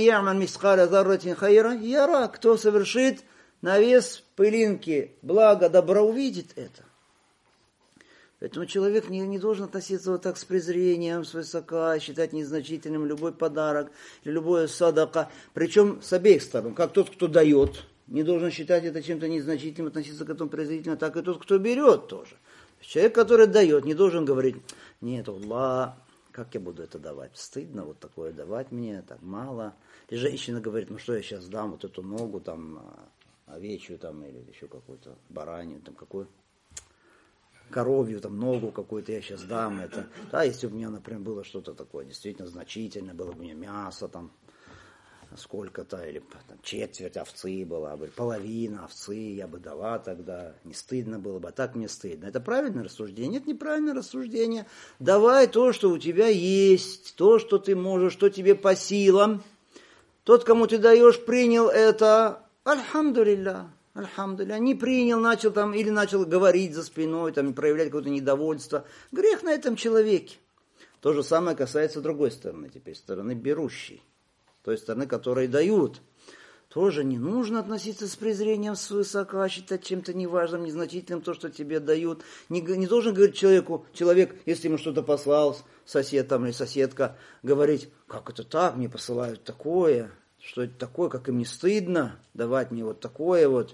совершит на вес пылинки благо, добро, увидит это. Поэтому человек не, не должен относиться вот так с презрением, свысока, считать незначительным любой подарок, любое садака. Причем с обеих сторон. Как тот, кто дает, не должен считать это чем-то незначительным, относиться к этому презрительно, так и тот, кто берет тоже. Человек, который дает, не должен говорить, нет, Аллах, как я буду это давать? Стыдно вот такое давать мне, так мало. И женщина говорит, ну что я сейчас дам, вот эту ногу, там, овечью, там, или еще какую-то баранью, там, какую коровью, там, ногу какую-то я сейчас дам. Это. Да, если бы у меня, например, было что-то такое действительно значительное, было бы у меня мясо, там, сколько-то, или там, четверть овцы была бы, половина овцы я бы дала тогда, не стыдно было бы, а так мне стыдно. Это правильное рассуждение? Нет, неправильное рассуждение. Давай то, что у тебя есть, то, что ты можешь, что тебе по силам. Тот, кому ты даешь, принял это, альхамдулилля, альхамдулилля, не принял, начал там, или начал говорить за спиной, там, проявлять какое-то недовольство. Грех на этом человеке. То же самое касается другой стороны, теперь стороны берущей. Той стороны, которые дают. Тоже не нужно относиться с презрением свысока, считать чем-то неважным, незначительным то, что тебе дают. Не, не должен говорить человеку, человек, если ему что-то послал, сосед там или соседка, говорить, как это так, мне посылают такое, что это такое, как им не стыдно давать мне вот такое вот.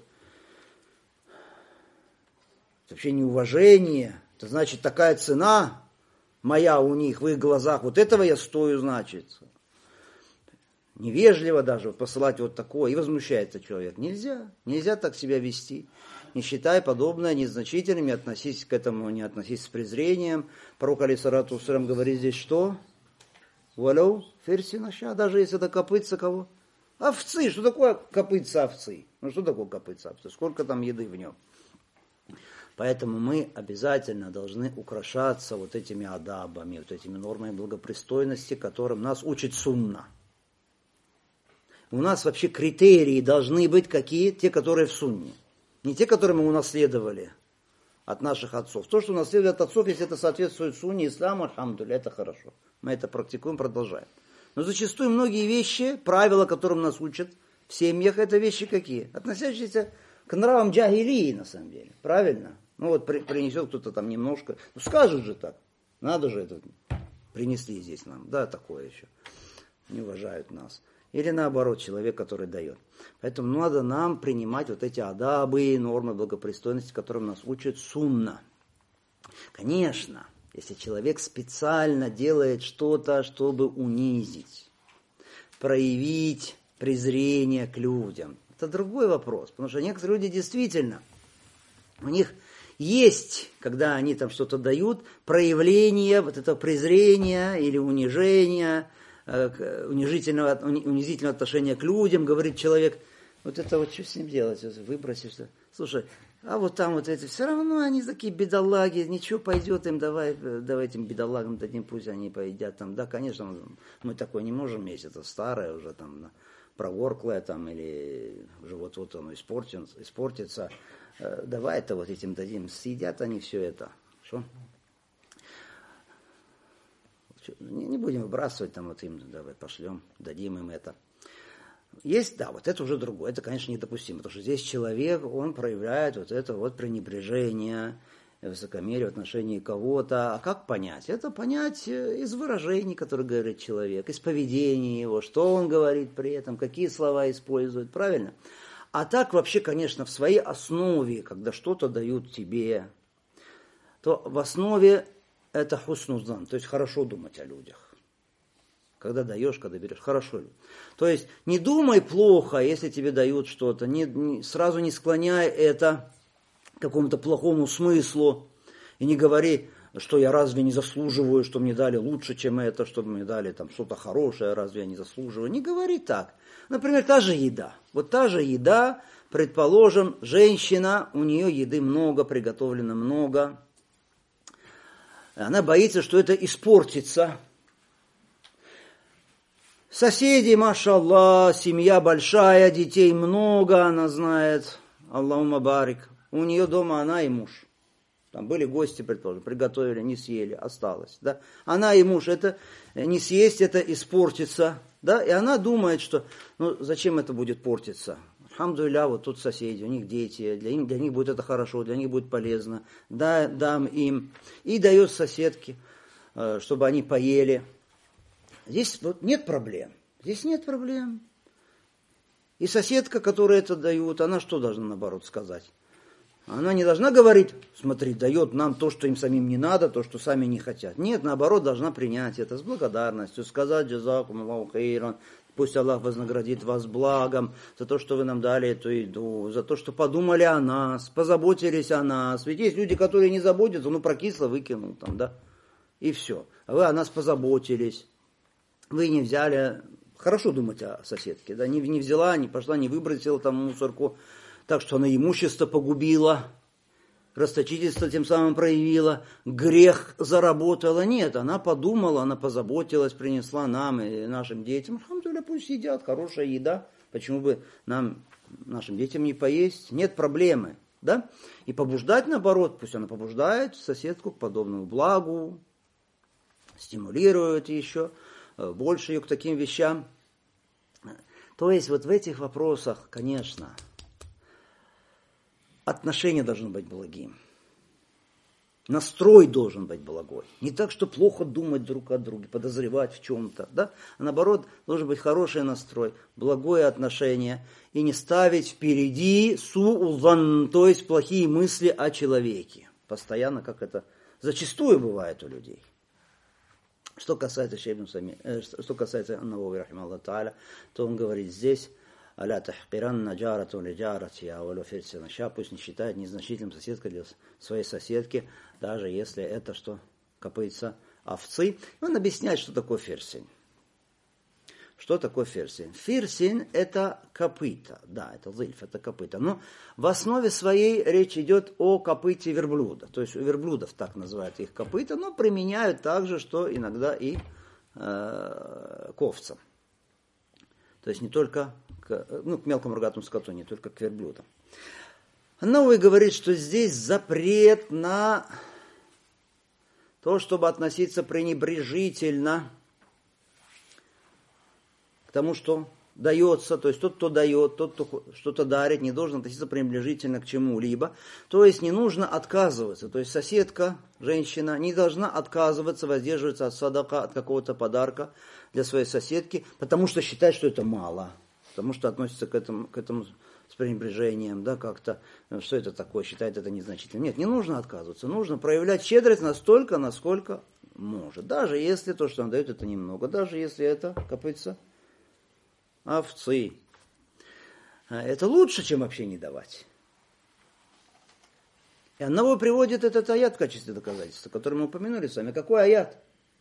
Это вообще неуважение. Это значит, такая цена моя у них, в их глазах, вот этого я стою, значит. Невежливо даже посылать вот такое, и возмущается человек. Нельзя, нельзя так себя вести. Не считай подобное незначительным, и относись к этому, не относись с презрением. Пророк алейхиссалату вассалям говорит здесь что? Валяу ферсинаша, даже если это копытца кого? Овцы, что такое копытца овцы? Ну что такое копытца овцы? Сколько там еды в нем? Поэтому мы обязательно должны украшаться вот этими адабами, вот этими нормами благопристойности, которым нас учит сунна. У нас вообще критерии должны быть какие? Те, которые в сунне. Не те, которые мы унаследовали от наших отцов. То, что унаследовали от отцов, если это соответствует сунне, исламу, альхамдулилля, это хорошо. Мы это практикуем, продолжаем. Но зачастую многие вещи, правила, которым нас учат в семьях, это вещи какие? Относящиеся к нравам джахилии, на самом деле. Правильно? Ну вот при, принесет кто-то там немножко. Ну скажет же так. Надо же это. принесли здесь нам, да, такое еще, не уважают нас. Или наоборот, человек, который дает. Поэтому надо нам принимать вот эти адабы, нормы благопристойности, которым нас учат сунна. Конечно, если человек специально делает что-то, чтобы унизить, проявить презрение к людям, это другой вопрос. Потому что некоторые люди действительно, у них есть, когда они там что-то дают, проявление вот этого презрения или унижения, унизительного, унизительного отношения к людям, говорит человек, вот это вот что с ним делать, выбросишь. Слушай, а вот там вот эти, все равно они такие бедолаги, ничего, пойдет им, давай, давай этим бедолагам дадим, пусть они поедят там. Да, конечно, мы такое не можем есть, это старое уже там, прогорклое там, или уже вот-вот оно испортится, испортится. Давай это вот этим дадим, съедят они все это. Что? Не будем выбрасывать, там вот им, давай пошлем, дадим им это. Есть, да, вот это уже другое, это, конечно, недопустимо, потому что здесь человек, он проявляет вот это вот пренебрежение, высокомерие в отношении кого-то. А как понять? Это понять из выражений, которые говорит человек, из поведения его, что он говорит при этом, какие слова использует, правильно? А так вообще, конечно, в своей основе, когда что-то дают тебе, то в основе это хуснузан, то есть хорошо думать о людях. Когда даешь, когда берешь, хорошо. То есть не думай плохо, если тебе дают что-то, не, не, сразу не склоняй это к какому-то плохому смыслу, и не говори, что я разве не заслуживаю, что мне дали лучше, чем это, чтобы мне дали там что-то хорошее, разве я не заслуживаю. Не говори так. Например, та же еда. Вот та же еда, предположим, женщина, у нее еды много, приготовлено много. Она боится, что это испортится. Соседи, машаллах, семья большая, детей много, она знает, Аллахумма барик. У нее дома она и муж. Там были гости, предположим, приготовили, не съели, осталось. Да? Она и муж, это не съесть, это испортится. Да? И она думает, что ну зачем это будет портиться? Алхамдулилля, вот тут соседи, у них дети, для них, для них будет это хорошо, для них будет полезно. Да, дам им. И дает соседке, чтобы они поели. Здесь вот нет проблем. Здесь нет проблем. И соседка, которая это дает, она что должна наоборот сказать? Она не должна говорить, смотри, дает нам то, что им самим не надо, то, что сами не хотят. Нет, наоборот, должна принять это с благодарностью, сказать джазакум Аллаху хейран, пусть Аллах вознаградит вас благом за то, что вы нам дали эту еду, за то, что подумали о нас, позаботились о нас. Ведь есть люди, которые не заботятся, ну прокисло, выкинул там, да, и все. А вы о нас позаботились, вы не взяли, хорошо думать о соседке, да, не, не взяла, не пошла, не выбросила там мусорку, так что она имущество погубила, расточительство тем самым проявила, грех заработала. Нет, она подумала, она позаботилась, принесла нам и нашим детям. Алхамдулилля, пусть едят, хорошая еда. Почему бы нам, нашим детям не поесть? Нет проблемы. Да? И побуждать, наоборот, пусть она побуждает соседку к подобному благу, стимулирует еще больше ее к таким вещам. То есть вот в этих вопросах, конечно, отношение должно быть благим. Настрой должен быть благой. Не так, что плохо думать друг о друге, подозревать в чем-то. Да? А наоборот, должен быть хороший настрой, благое отношение. И не ставить впереди су'узан, то есть плохие мысли о человеке. Постоянно, как это зачастую бывает у людей. Что касается Шейбн Сами, э, что касается Ан-Навави рахимахуллах тааля, то он говорит здесь, аля тахкиранна джарату ли джарати, а валю фирсина ша, пусть не считает незначительным соседка для своей соседки, даже если это что, копытца овцы. Он объясняет, что такое ферсень. Что такое ферсень? Ферсень это копыта, да, это зильф, это копыта. Но в основе своей речь идет о копыте верблюда. То есть у верблюдов так называют их копыта, но применяют также, что иногда и э, к овцам. То есть не только к, ну, к мелкому рогатому скоту, не только к верблюдам. Ан-Навави говорит, что здесь запрет на то, чтобы относиться пренебрежительно к тому, что дается, то есть тот, кто дает, тот, кто что-то дарит, не должен относиться пренебрежительно к чему-либо. То есть не нужно отказываться. То есть соседка, женщина, не должна отказываться, воздерживаться от садака, от какого-то подарка для своей соседки, потому что считает, что это мало. Потому что относится к этому, к этому с пренебрежением, да, как-то, что это такое, считает это незначительным. Нет, не нужно отказываться. Нужно проявлять щедрость настолько, насколько может. Даже если то, что он дает, это немного. Даже если это копытца овцы. Это лучше, чем вообще не давать. И одного приводит этот аят в качестве доказательства, который мы упомянули с вами. Какой аят?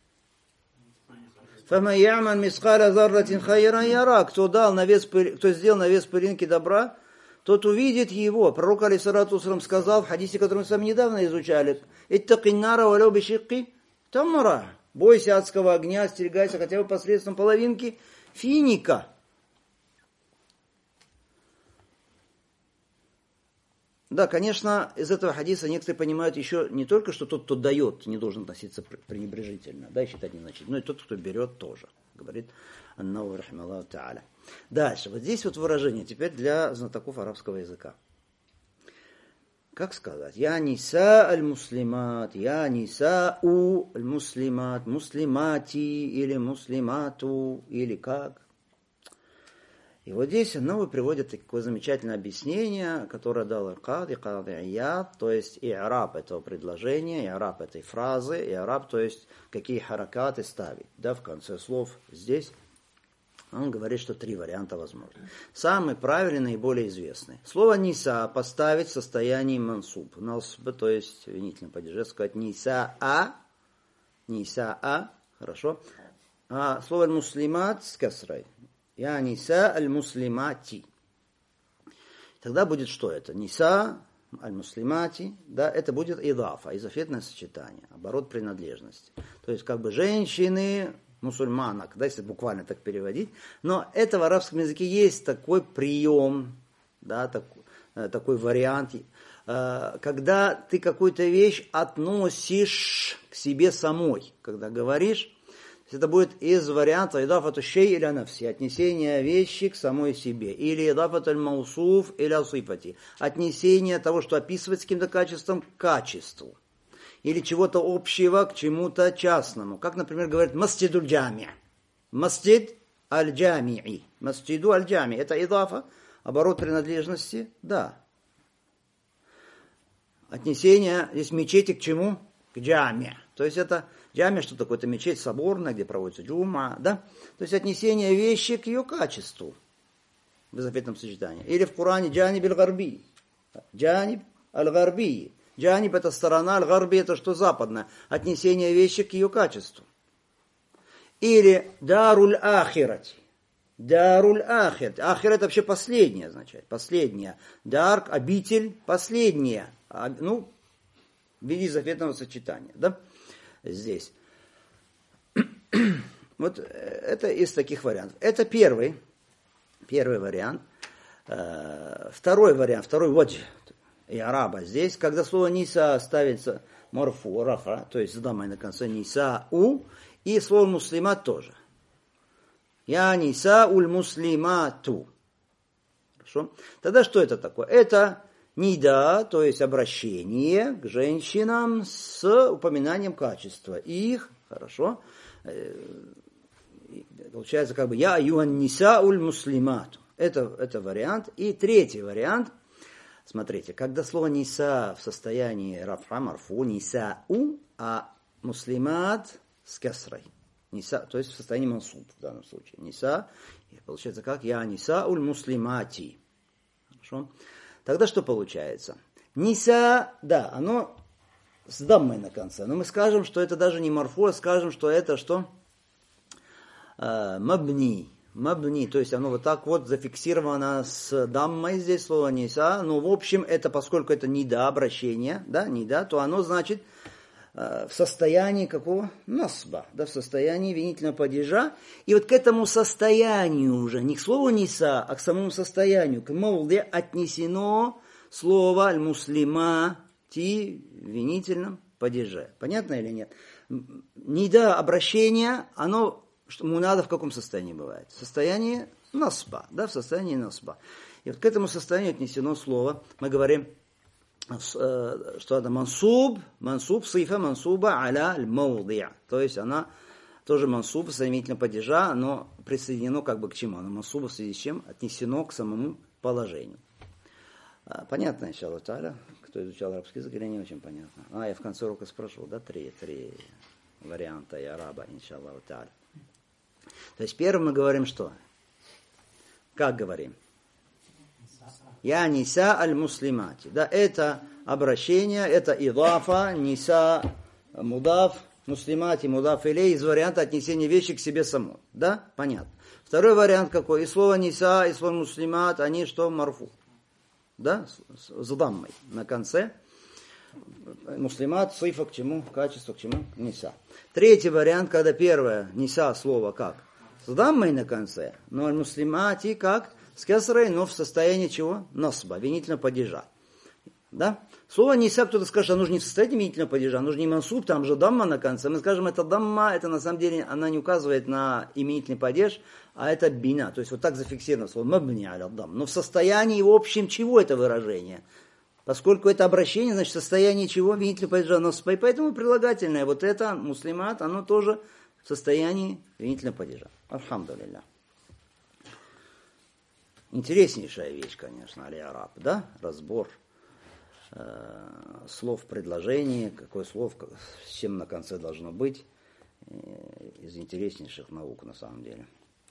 فَمَنْ يَعْمَلْ مِثْقَالَ ذَرَّةٍ خَيْرًا يَرَهُ. Кто дал на вес, кто сделал на вес пылинки добра, тот увидит его. Пророк алейхиссалату вассалям сказал в хадисе, который мы с вами недавно изучали: «Иттақи ннара валау бишикки тамра». Бойся адского огня, остерегайся хотя бы посредством половинки финика. Да, конечно, из этого хадиса некоторые понимают еще не только, что тот, кто дает, не должен относиться пренебрежительно, да, и считать незначительным, но и тот, кто берет, тоже, говорит Аннау рахмаллаху та'аля. Дальше, вот здесь вот выражение теперь для знатоков арабского языка. Как сказать? Я ниса аль-муслимат, я ниса у аль-муслимат, муслимати или муслимату, или как? И вот здесь Аннауи приводит такое замечательное объяснение, которое дал Икад, Икад и Ияд, то есть и'раб этого предложения, и'раб этой фразы, и'раб, то есть какие харакаты ставить, да, в конце слов здесь. Он говорит, что три варианта возможны. Самый правильный и более известный. Слово «ниса» поставить в состоянии мансуб. Насб, то есть винительно падеже, сказать «ниса-а», «ниса-а», хорошо. А слово «муслимат» с касрой. Я ниса аль-муслимати. Тогда будет что это? Ниса аль-муслимати, да, это будет идафа, изофетное сочетание, оборот принадлежности. То есть как бы женщины мусульманок, да, если буквально так переводить. Но это в арабском языке есть такой прием, да, так, такой вариант, когда ты какую-то вещь относишь к себе самой, когда говоришь. Это будет из варианта идафату шей или нафси, отнесение вещи к самой себе, или идафату аль-маусуф или сифати, отнесение того, что описывается каким-то качеством, к качеству, или чего-то общего к чему-то частному. Как, например, говорит масджидуль джами. Масджид аль-джамии. Масджиду аль-джами. Это идафа, оборот принадлежности, да. Отнесение здесь мечети к чему? К джами. То есть это джами, что такое? Это мечеть соборная, где проводится джума, да? То есть отнесение вещи к ее качеству в заветном сочетании. Или в Коране джаниб аль-гарби. Джаниб аль-гарби. Джаниб это сторона, аль-гарби это что западное. Отнесение вещи к ее качеству. Или даруль ахирати. Даруль ахирати. Ахир это вообще последнее означает. Последняя. Дар, обитель, последняя. Ну, в виде заветного сочетания, да? Здесь. Вот это из таких вариантов. Это первый, первый вариант. Второй вариант, второй ваджи и араба здесь, когда слово ниса ставится марфу, рафа, то есть с дамой на конце ниса у, и слово муслимат тоже. Я ниса уль муслимату. Хорошо? Тогда что это такое? Это нида, то есть обращение к женщинам с упоминанием качества их, хорошо, получается как бы я юан ниса уль муслимату. Это, это вариант. И третий вариант, смотрите, когда слово ниса в состоянии рафа, марфу, ниса у, а муслимат с касрой. Ниса, то есть в состоянии мансуб в данном случае. Ниса, получается как я ниса уль муслимати. Хорошо. Тогда что получается? Ниса, да, оно с даммой на конце. Но мы скажем, что это даже не марфу, а скажем, что это что? Э, мабни. Мабни. То есть оно вот так вот зафиксировано с даммой здесь, слово ниса. Но в общем, это, поскольку это нида, обращение, да, нида, то оно значит э, в состоянии какого? Насба, да, в состоянии винительного падежа. И вот к этому состоянию уже, не к слову ниса, а к самому состоянию, к мавлде отнесено слово аль-муслима ти в винительном падеже. Понятно или нет? Нида, обращение, оно, что мунада в каком состоянии бывает? В состоянии насба, да, в состоянии насба. И вот к этому состоянию отнесено слово, мы говорим, что это мансуб, мансуб, сифа мансуба аля аль-мауди'. То есть она тоже мансуб, заменительно падежа, но присоединено как бы к чему? Она мансуба в связи с чем? Отнесено к самому положению. Понятно, иншаллах та'аля. Кто изучал арабский язык или не очень понятно? А, я в конце урока спрашивал, да, три, три варианта и араба, иншаллах та'аля. То есть первым мы говорим что? Как говорим? Я ниса аль-муслимати. Да, это обращение, это идафа, ниса мудаф, муслимати, мудаф илей из варианта отнесения вещи к себе самой. Да, понятно. Второй вариант какой? И слово ниса, и слово муслимат, они что? Марфу. Да, с, с даммой на конце. Муслимат, сифа к чему? Качество к чему? Ниса. Третий вариант, когда первое ниса слово как? С даммой на конце, но аль-муслимати как? С кесрой, но в состоянии чего? Насба, винительного падежа. Да? Слово ниса, кто-то скажет, оно же не в состоянии винительного падежа, оно же не мансуб, там же дамма на конце. Мы скажем, это дамма, это на самом деле, она не указывает на именительный падеж, а это бина. То есть вот так зафиксировано слово мабни аля дам. Но в состоянии в общем чего это выражение? Поскольку это обращение, значит, в состоянии чего? Винительного падежа насба. И поэтому прилагательное, вот это, муслимат, оно тоже в состоянии винительного падежа. Альхамдулилля. Интереснейшая вещь, конечно, аль-араб, да? Разбор э, слов в предложении, какое слово, с чем на конце должно быть, э, из интереснейших наук на самом деле.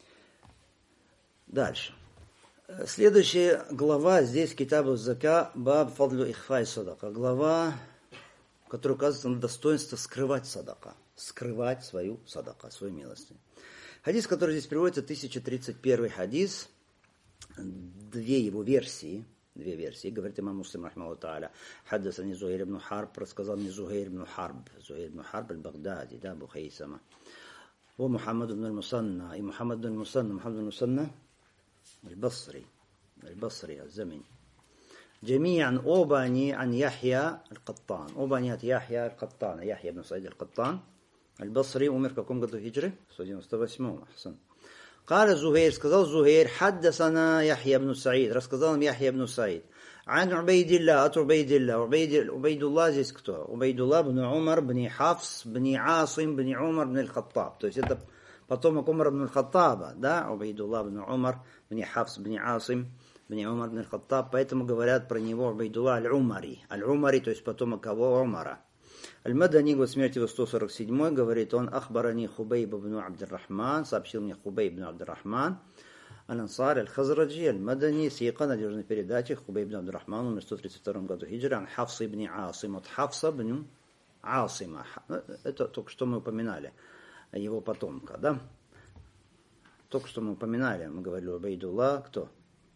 Дальше. Следующая глава, здесь Китабу Зака, Баб Фадлю Ихфай Садака. Глава, которая указывает на достоинство скрывать садака. Скрывать свою садака, свою милостыню. Хадис, который здесь приводится, тысяча тридцать первый хадис. Две его версии, две версии, говорит имам Муслим, рахмаху та'аля, хаддасани Зухайр ибн Харб, рассказал мне Зухайр ибн Харб, Зухайр ибн Харб аль-Багдади, да, Абу Хайсама, о Мухаммад ибн аль-Мусанна, и Мухаммад ибн аль-Мусанна, Мухаммад ибн аль-Мусанна, аль-Басри, аль-Басри, аль-Замин. جميعا оба они ан Яхья аль-Каттан, оба они от Яхья аль-Каттана, Яхья ибн Саид аль-Каттан, аль-Басри умер в каком году хиджры? сто девяносто восьмом, ахсан. قال زهير сказал زهير حدثنا يحيى بن سعيد рассказал нам Яхья ибн Саид عن عبيد الله от عبيد الله عبيد عبيد الله здесь кто? عبيد الله بن عمر بن حفص بن عاصم بن عمر بن الخطاب то есть это потомок Умара бн аль-Хаттаба, да, عبيد الله بن عمر بن حفص بن عاصم بن عمر بن الخطاب, поэтому говорят про него عبيد الله аль-Умари, аль-Умари, то есть потомок кого? Умара. Аль-Мадани, год смерти его сто сорок седьмой, говорит он, Ахбарани Хубейб ибн Абдир-Рахман, сообщил мне Хубейб ибн Абдир-Рахман, Аль-Ансари, Аль-Хазраджи, Аль-Мадани, Сиqa, надежной передачи, Хубейб ибн Абдир-Рахман, умер в сто тридцать втором году хиджры, Ан Хафс ибн Асим, от Хафса ибн Асима. Это только что мы упоминали, его потомка, да? Только что мы упоминали, мы говорили Убайдулла, кто?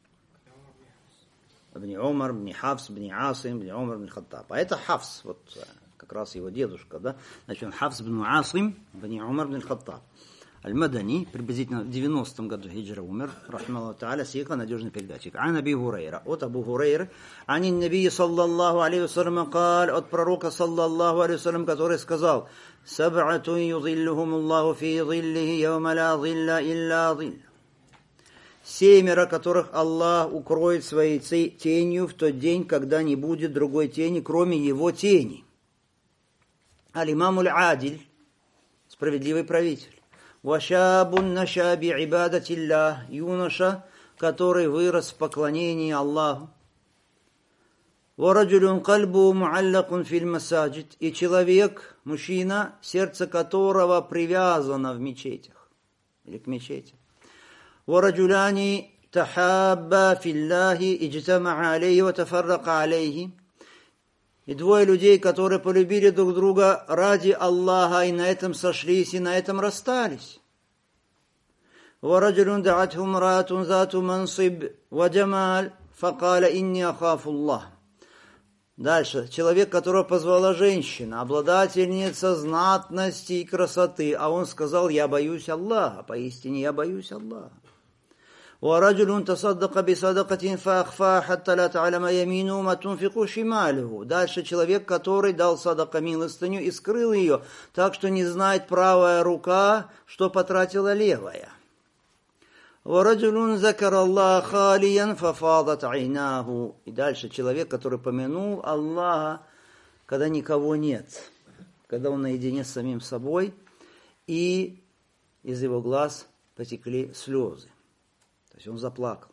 Ибн Умар, ибн Хафс, ибн Асим, ибн Умар, ибн Хаттаб. А это Хафс, вот как раз его дедушка, да? Значит, он Хафс ибн Асим, ибн Умар, ибн Хаттаб. Аль-Мадани, приблизительно в девяностом году хиджра умер, рахмаллаху та'аля, Сиqa, надежный передатчик. Ан Аби Хурайра, от Абу Хурайры, ан Наби саллаллаху алейхи вассалям каль, от пророка саллаллаху алейхи вассалям, который сказал, саб'атун юзиллюхум Аллаху фи зиллихи, явма ла зилля илля зилля. Семеро, которых Аллах укроет своей тенью в тот день, когда не будет другой тени, кроме его тени. Аль-Имам Аль-Адиль, справедливый правитель. Вашабун нашаби ибадатилля, юноша, который вырос в поклении Аллаху. Вараджулюн кальбу муаллакун филь масаджид, и человек, мужчина, сердце которого привязано в мечетях или к мечети. Вараджуляни тахабба филлахи иджтамаа алейхи ва тафаррака алейхи. И двое людей, которые полюбили друг друга ради Аллаха, и на этом сошлись, и на этом расстались. وَرَجُلٌ دَعَتْهُ امْرَأَةٌ ذَاتُ مَنْصِبٍ وَجَمَالٍ فَقَالَ إِنِّي أَخَافُ اللَّهَ. Дальше. Человек, которого позвала женщина, обладательница знатности и красоты, а он сказал, я боюсь Аллаха, поистине я боюсь Аллаха. ورجل تصدق بصدقة فأخفاها حتى لا تعلم يمينه ما تنفق شماله. Дальше человек, который дал садака милостыню и скрыл ее, так что не знает правая рука, что потратила левая. وَرَجُلٌ ذَكَرَ اللَّهَ خَالِيًا فَفَاضَتْ عَيْنَاهُ. И дальше человек, который помянул Аллаха, когда никого нет, когда он наедине с самим собой, и из его глаз потекли слезы. То есть он заплакал.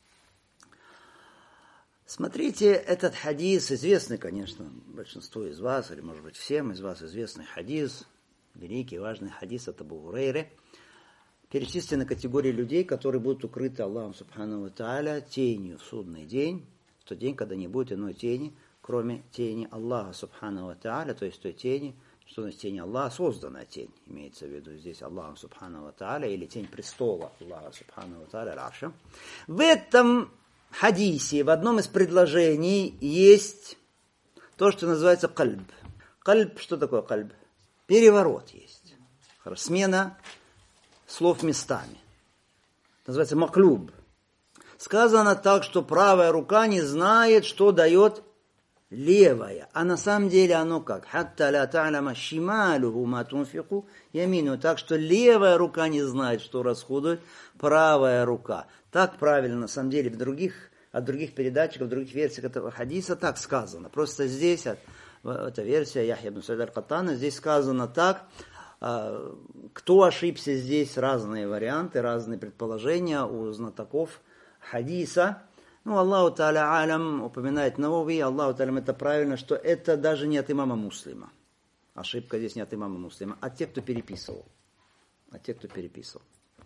Смотрите, этот хадис, известный, конечно, большинству из вас, или, может быть, всем из вас известный хадис, великий, важный хадис от Абу Гурейры, перечислены категории людей, которые будут укрыты Аллахом Субхану ва Тааля тенью в судный день, в тот день, когда не будет иной тени, кроме тени Аллаха Субхану ва Тааля, то есть той тени, что значит тень Аллаха, созданная тень, имеется в виду здесь Аллахом Субхану ва Тааля, или тень престола Аллаха Субхану ва Тааля, Арша. В этом хадисе, в одном из предложений есть то, что называется кальб. Кальб, что такое кальб? Переворот есть. Смена слов местами. Называется маклуб. Сказано так, что правая рука не знает, что дает левая. А на самом деле оно как? Хатта ла та'лама шималуху ма тунфику ямину. Так что левая рука не знает, что расходует правая рука. Так правильно, на самом деле, в других, от других передатчиков, в других версиях этого хадиса так сказано. Просто здесь, эта версия Яхья ибн Са'ид аль-Каттана, здесь сказано так. Кто ошибся здесь, разные варианты, разные предположения у знатоков хадиса. Ну, Аллаху Та'аля алям, упоминает Навави, Аллаху Та'аля, это правильно, что это даже не от имама Муслима. Ошибка здесь не от имама Муслима, а от тех, кто переписывал. От тех, кто переписывал.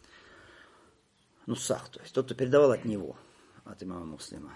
Нусах, то есть тот, кто передавал от него, от имама Муслима.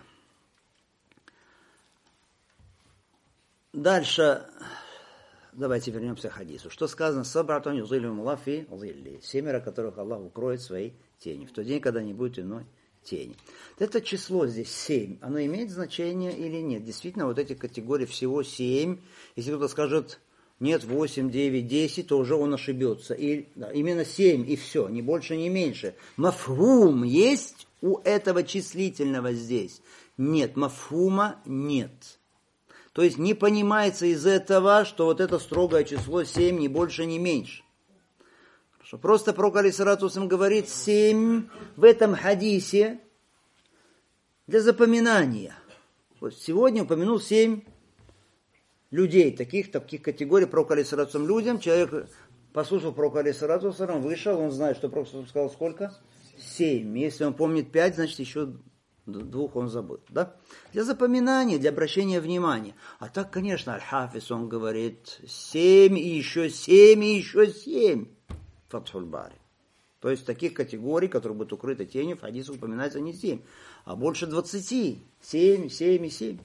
Дальше, давайте вернемся к хадису. Что сказано? Сабратун юзилю мулафи зилли. Семеро, которых Аллах укроет своей тени. В тот день, когда не будет иной тени. Это число здесь семь. Оно имеет значение или нет? Действительно, вот этих категорий всего семь. Если кто-то скажет, нет, восемь, девять, десять, то уже он ошибется. И, да, именно семь и все, ни больше, ни меньше. Мафхум есть у этого числительного здесь? Нет, мафхума нет. То есть не понимается из этого, что вот это строгое число семь, ни больше, ни меньше. Хорошо. Просто пророк алейхиссалату вассалям говорит семь в этом хадисе для запоминания. Вот сегодня упомянул семь людей, таких, таких категорий пророк алейхиссалату вассалям людям. Человек послушал пророка алейхиссалату вассалям, вышел, он знает, что пророк сказал сколько? Семь. Если он помнит пять, значит еще двух он забыл, да? Для запоминания, для обращения внимания. А так, конечно, Аль-Хафиз, он говорит, семь и еще семь и еще семь. Фатхуль Бари. То есть таких категорий, которые будут укрыты тенью, в хадисе упоминается не семь, а больше двадцати. Семь, семь и семь.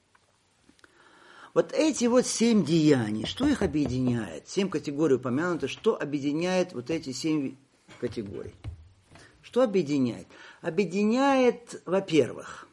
Вот эти вот семь деяний, что их объединяет? Семь категорий упомянуты, что объединяет вот эти семь категорий? Что объединяет? Объединяет, во-первых,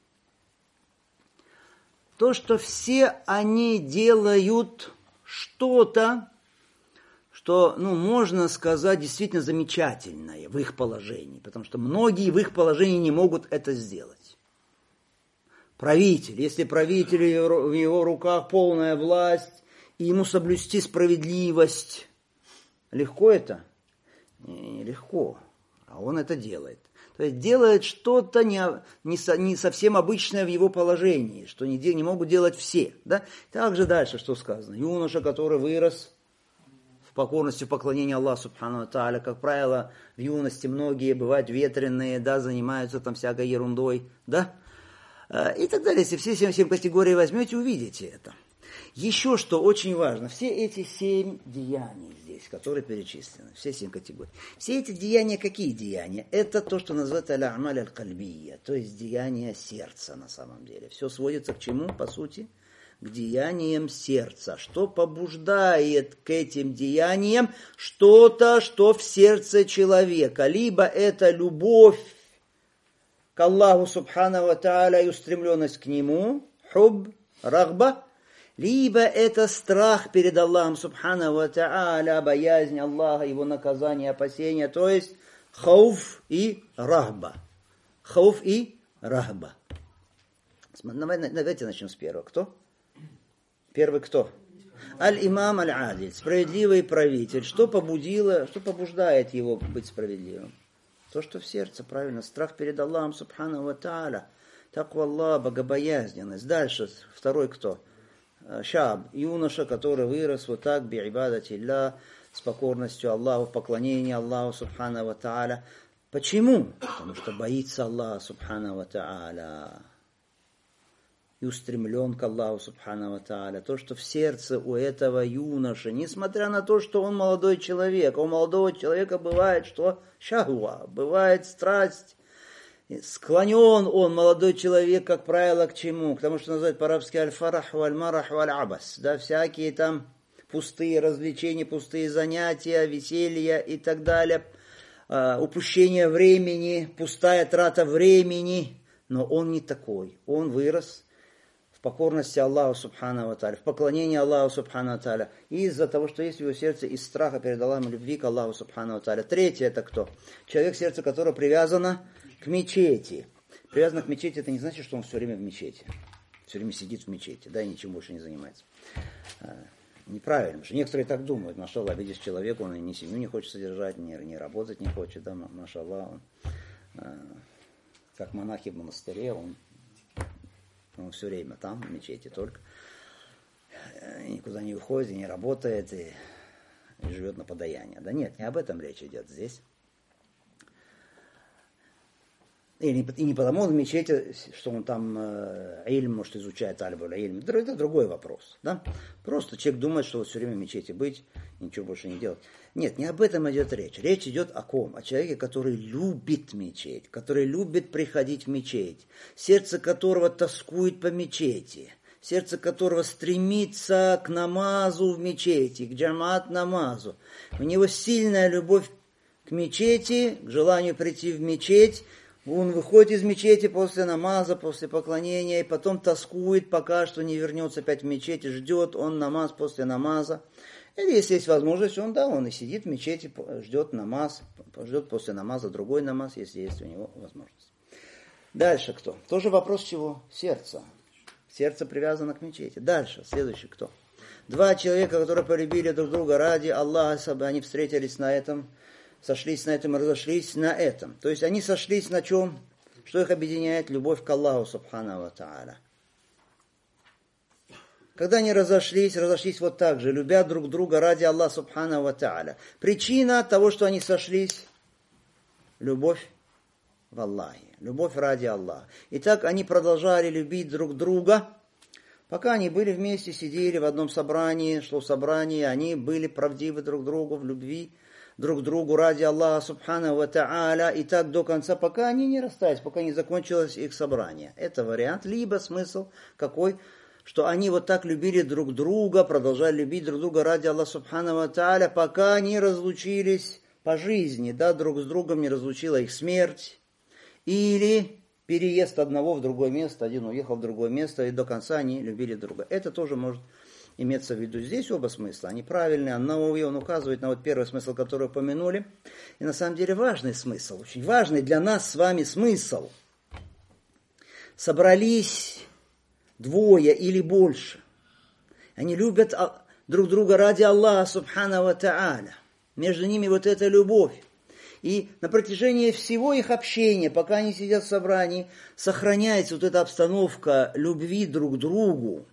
то, что все они делают что-то, что, ну, можно сказать, действительно замечательное в их положении, потому что многие в их положении не могут это сделать. Правитель, если правитель, в его руках полная власть, и ему соблюсти справедливость, легко это? Нелегко. А он это делает. То есть делает что-то не, не, со, не совсем обычное в его положении, что не, не могут делать все. Да? Также дальше что сказано? Юноша, который вырос в покорности, в поклонении Аллаху Субхану ва Тааля. Как правило, в юности многие бывают ветреные, да, занимаются там всякой ерундой. Да? И так далее. Если все семь категорий возьмете, увидите это. Еще что очень важно, все эти семь деяний здесь, которые перечислены, все семь категорий. Все эти деяния, какие деяния? Это то, что называется аль-амаль аль-кальбия, то есть деяния сердца на самом деле. Все сводится к чему, по сути? К деяниям сердца. Что побуждает к этим деяниям? Что-то, что в сердце человека. Либо это любовь к Аллаху Субхану ва Тааля и устремленность к Нему, хуб, рагба, либо это страх перед Аллахом Субхану ва Тааля, боязнь Аллаха, Его наказание, опасения, то есть хауф и рахба. Хауф и рахба. Давайте начнем с первого. Кто? Первый кто? Аль-имам аль-адиль, справедливый правитель. Что побудило, что побуждает его быть справедливым? То, что в сердце, правильно, страх перед Аллахом, субхану ва тааля, таква Аллах, богобоязненность. Дальше, второй кто? Шаб, юноша, который вырос вот так, би'ибадатилля, с покорностью Аллаху, в поклонении Аллаху, субхану ва тааля. Почему? Потому что боится Аллаха, субхану ва тааля. И устремлен к Аллаху, субхану ва тааля. То, что в сердце у этого юноши, несмотря на то, что он молодой человек, а у молодого человека бывает, что шахва, бывает страсть, склонен он, молодой человек, как правило, к чему? К тому, что называют по-арабски аль-фарах, валь-марах, валь-абас. Да, всякие там пустые развлечения, пустые занятия, веселья и так далее. Uh, упущение времени, пустая трата времени. Но он не такой. Он вырос в покорности Аллаху субхану ва тааля, в поклонении Аллаху субхану ва тааля. Из-за того, что есть в его сердце из страха перед Аллахом, любви к Аллаху субхану ва тааля. Третье это кто? Человек, сердце которого привязано к мечети. Привязано к мечети, это не значит, что он все время в мечети. Все время сидит в мечети, да, и ничем больше не занимается. Неправильно, потому что некоторые так думают, машаллах, видишь человека, он ни семью не хочет содержать, ни, ни работать не хочет, да, машаллах, он, э, как монахи в монастыре, он, он все время там, в мечети только, и никуда не уходит, и не работает, и, и живет на подаяние. Да нет, не об этом речь идет здесь. И не, и не потому он в мечети, что он там э, ильм, может, изучает альбу или ильм. Это другой вопрос. Да? Просто человек думает, что вот все время в мечети быть, ничего больше не делать. Нет, не об этом идет речь. Речь идет о ком? О человеке, который любит мечеть, который любит приходить в мечеть, сердце которого тоскует по мечети, сердце которого стремится к намазу в мечети, к джамаат намазу. У него сильная любовь к мечети, к желанию прийти в мечеть. Он выходит из мечети после намаза, после поклонения, и потом тоскует, пока что не вернется опять в мечеть, и ждет он намаз после намаза. Или если есть возможность, он, да, он и сидит в мечети, ждет намаз, ждет после намаза другой намаз, если есть у него возможность. Дальше кто? Тоже вопрос чего? Сердца. Сердце привязано к мечети. Дальше, следующий кто? Два человека, которые полюбили друг друга ради Аллаха, они встретились на этом, сошлись на этом и разошлись на этом. То есть они сошлись на чем? Что их объединяет? Любовь к Аллаху субхану ва тааля. Когда они разошлись, разошлись вот так же, любя друг друга ради Аллаха субхану ва тааля. Причина того, что они сошлись, любовь в Аллахе, любовь ради Аллаха. И так они продолжали любить друг друга, пока они были вместе, сидели в одном собрании, шло собрание, они были правдивы друг другу в любви, друг другу ради Аллаха субхану ва тааля, и так до конца, пока они не расстались, пока не закончилось их собрание. Это вариант, либо смысл какой, что они вот так любили друг друга, продолжали любить друг друга ради Аллаха субхану ва тааля, пока не разлучились по жизни, да, друг с другом не разлучила их смерть, или переезд одного в другое место, один уехал в другое место, и до конца они любили друга. Это тоже может имеется в виду здесь оба смысла, они правильные. Ан-Навави, он указывает на вот первый смысл, который упомянули. И на самом деле важный смысл, очень важный для нас с вами смысл. Собрались двое или больше. Они любят друг друга ради Аллаха субхану ва тааля. Между ними вот эта любовь. И на протяжении всего их общения, пока они сидят в собрании, сохраняется вот эта обстановка любви друг к другу.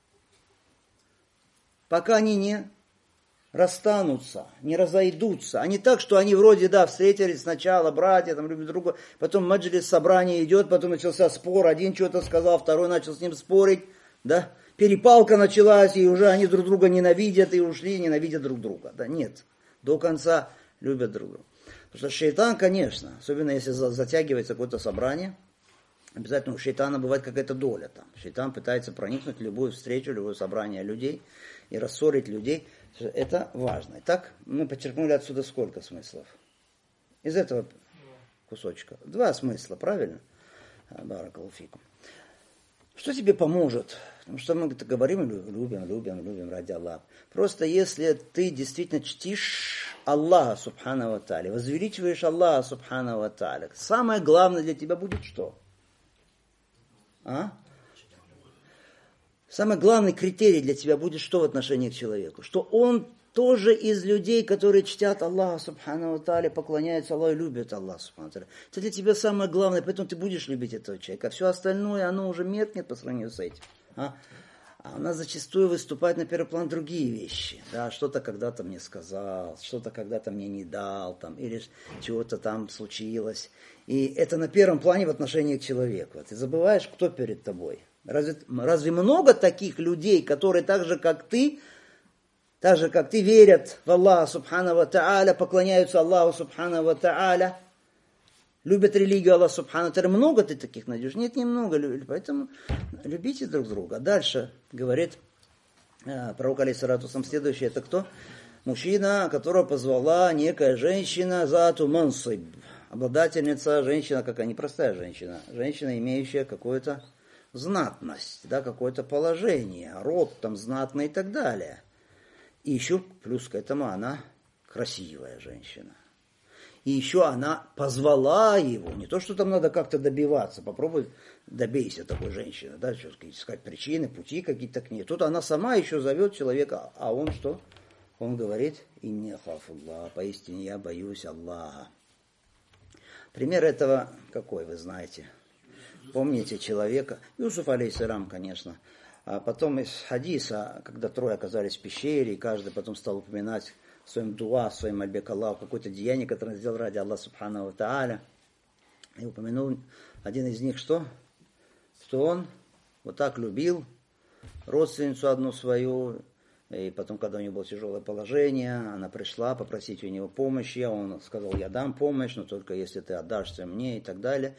Пока они не расстанутся, не разойдутся. А не так, что они вроде, да, встретились сначала, братья, там, любят друга, потом маджлис, собрание идет, потом начался спор, один что-то сказал, второй начал с ним спорить, да, перепалка началась, и уже они друг друга ненавидят, и ушли, ненавидят друг друга. Да, нет, до конца любят друг друга. Потому что шейтан, конечно, особенно если затягивается какое-то собрание, обязательно у шейтана бывает какая-то доля там. Шейтан пытается проникнуть в любую встречу, любое собрание людей и рассорить людей. Это важно. Итак, мы подчеркнули отсюда сколько смыслов? Из этого кусочка. Два смысла, правильно? Баракаллаху фикум. Что тебе поможет? Потому что мы говорим, любим, любим, любим ради Аллаха. Просто если ты действительно чтишь Аллаха субхану ва тааля, возвеличиваешь Аллаха субхану ва тааля, самое главное для тебя будет что? А? Самый главный критерий для тебя будет что в отношении к человеку? Что он тоже из людей, которые чтят Аллаха Субхану ва Тааля, поклоняются Аллаху и любят Аллаха Субхану ва Тааля. Это для тебя самое главное, поэтому ты будешь любить этого человека. А все остальное, оно уже меркнет по сравнению с этим. А, а у нас зачастую выступают на первый план другие вещи. Да, что-то когда-то мне сказал, что-то когда-то мне не дал, там, или чего-то там случилось. И это на первом плане в отношении к человеку. Ты забываешь, кто перед тобой. Разве, разве много таких людей, которые так же, как ты, так же, как ты, верят в Аллаха Субхану ва Тааля, поклоняются Аллаху Субхану ва Тааля, любят религию Аллаха Субхану ва Тааля. Много ты таких найдешь? Нет, немного. Поэтому любите друг друга. Дальше говорит пророк алейхиссалату вассалам следующее. Это кто? Мужчина, которого позвала некая женщина зату мансиб. Обладательница, женщина, какая непростая женщина. Женщина, имеющая какую-то знатность, да, какое-то положение, род там знатный и так далее. И еще плюс к этому она красивая женщина. И еще она позвала его. Не то, что там надо как-то добиваться. Попробуй добейся такой женщины. Да, искать причины, пути какие-то к ней. Тут она сама еще зовет человека. А он что? Он говорит: «Инни ахафуллах», поистине я боюсь Аллаха. Пример этого какой, вы знаете? Помните человека? Юсуф алейхиссалам, конечно. А потом из хадиса, когда трое оказались в пещере, и каждый потом стал упоминать в своем дуа, в своем мольбе к Аллаху какое-то деяние, которое он сделал ради Аллаха Субхану ва Тааля. И упомянул один из них, что? Что он вот так любил родственницу одну свою, и потом, когда у него было тяжелое положение, она пришла попросить у него помощи, он сказал: я дам помощь, но только если ты отдашься мне, и так далее.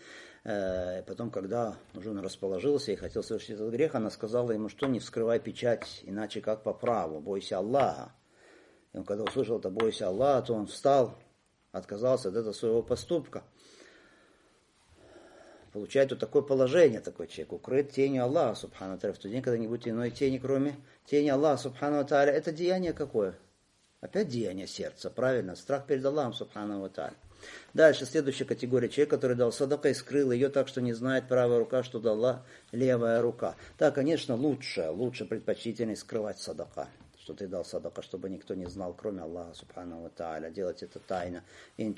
И потом, когда уже он расположился и хотел совершить этот грех, она сказала ему, что не вскрывай печать, иначе как по праву, бойся Аллаха. И он, когда услышал это «бойся Аллаха», то он встал, отказался от этого своего поступка. Получает вот такое положение, такой человек, укрыт тенью Аллаха Субхану ва Тааля. В тот день, когда не будет иной тени, кроме тени Аллаха Субхану ва Тааля. Это деяние какое? Опять деяние сердца, правильно? Страх перед Аллахом Субхану ва Тааля. Дальше, следующая категория. Человек, который дал садака и скрыл ее так, что не знает правая рука, что дала левая рука. Да, конечно, лучше, лучше предпочтительнее скрывать садака, что ты дал садака, чтобы никто не знал, кроме Аллаха Субхану ва Тааля. Делать это тайно. И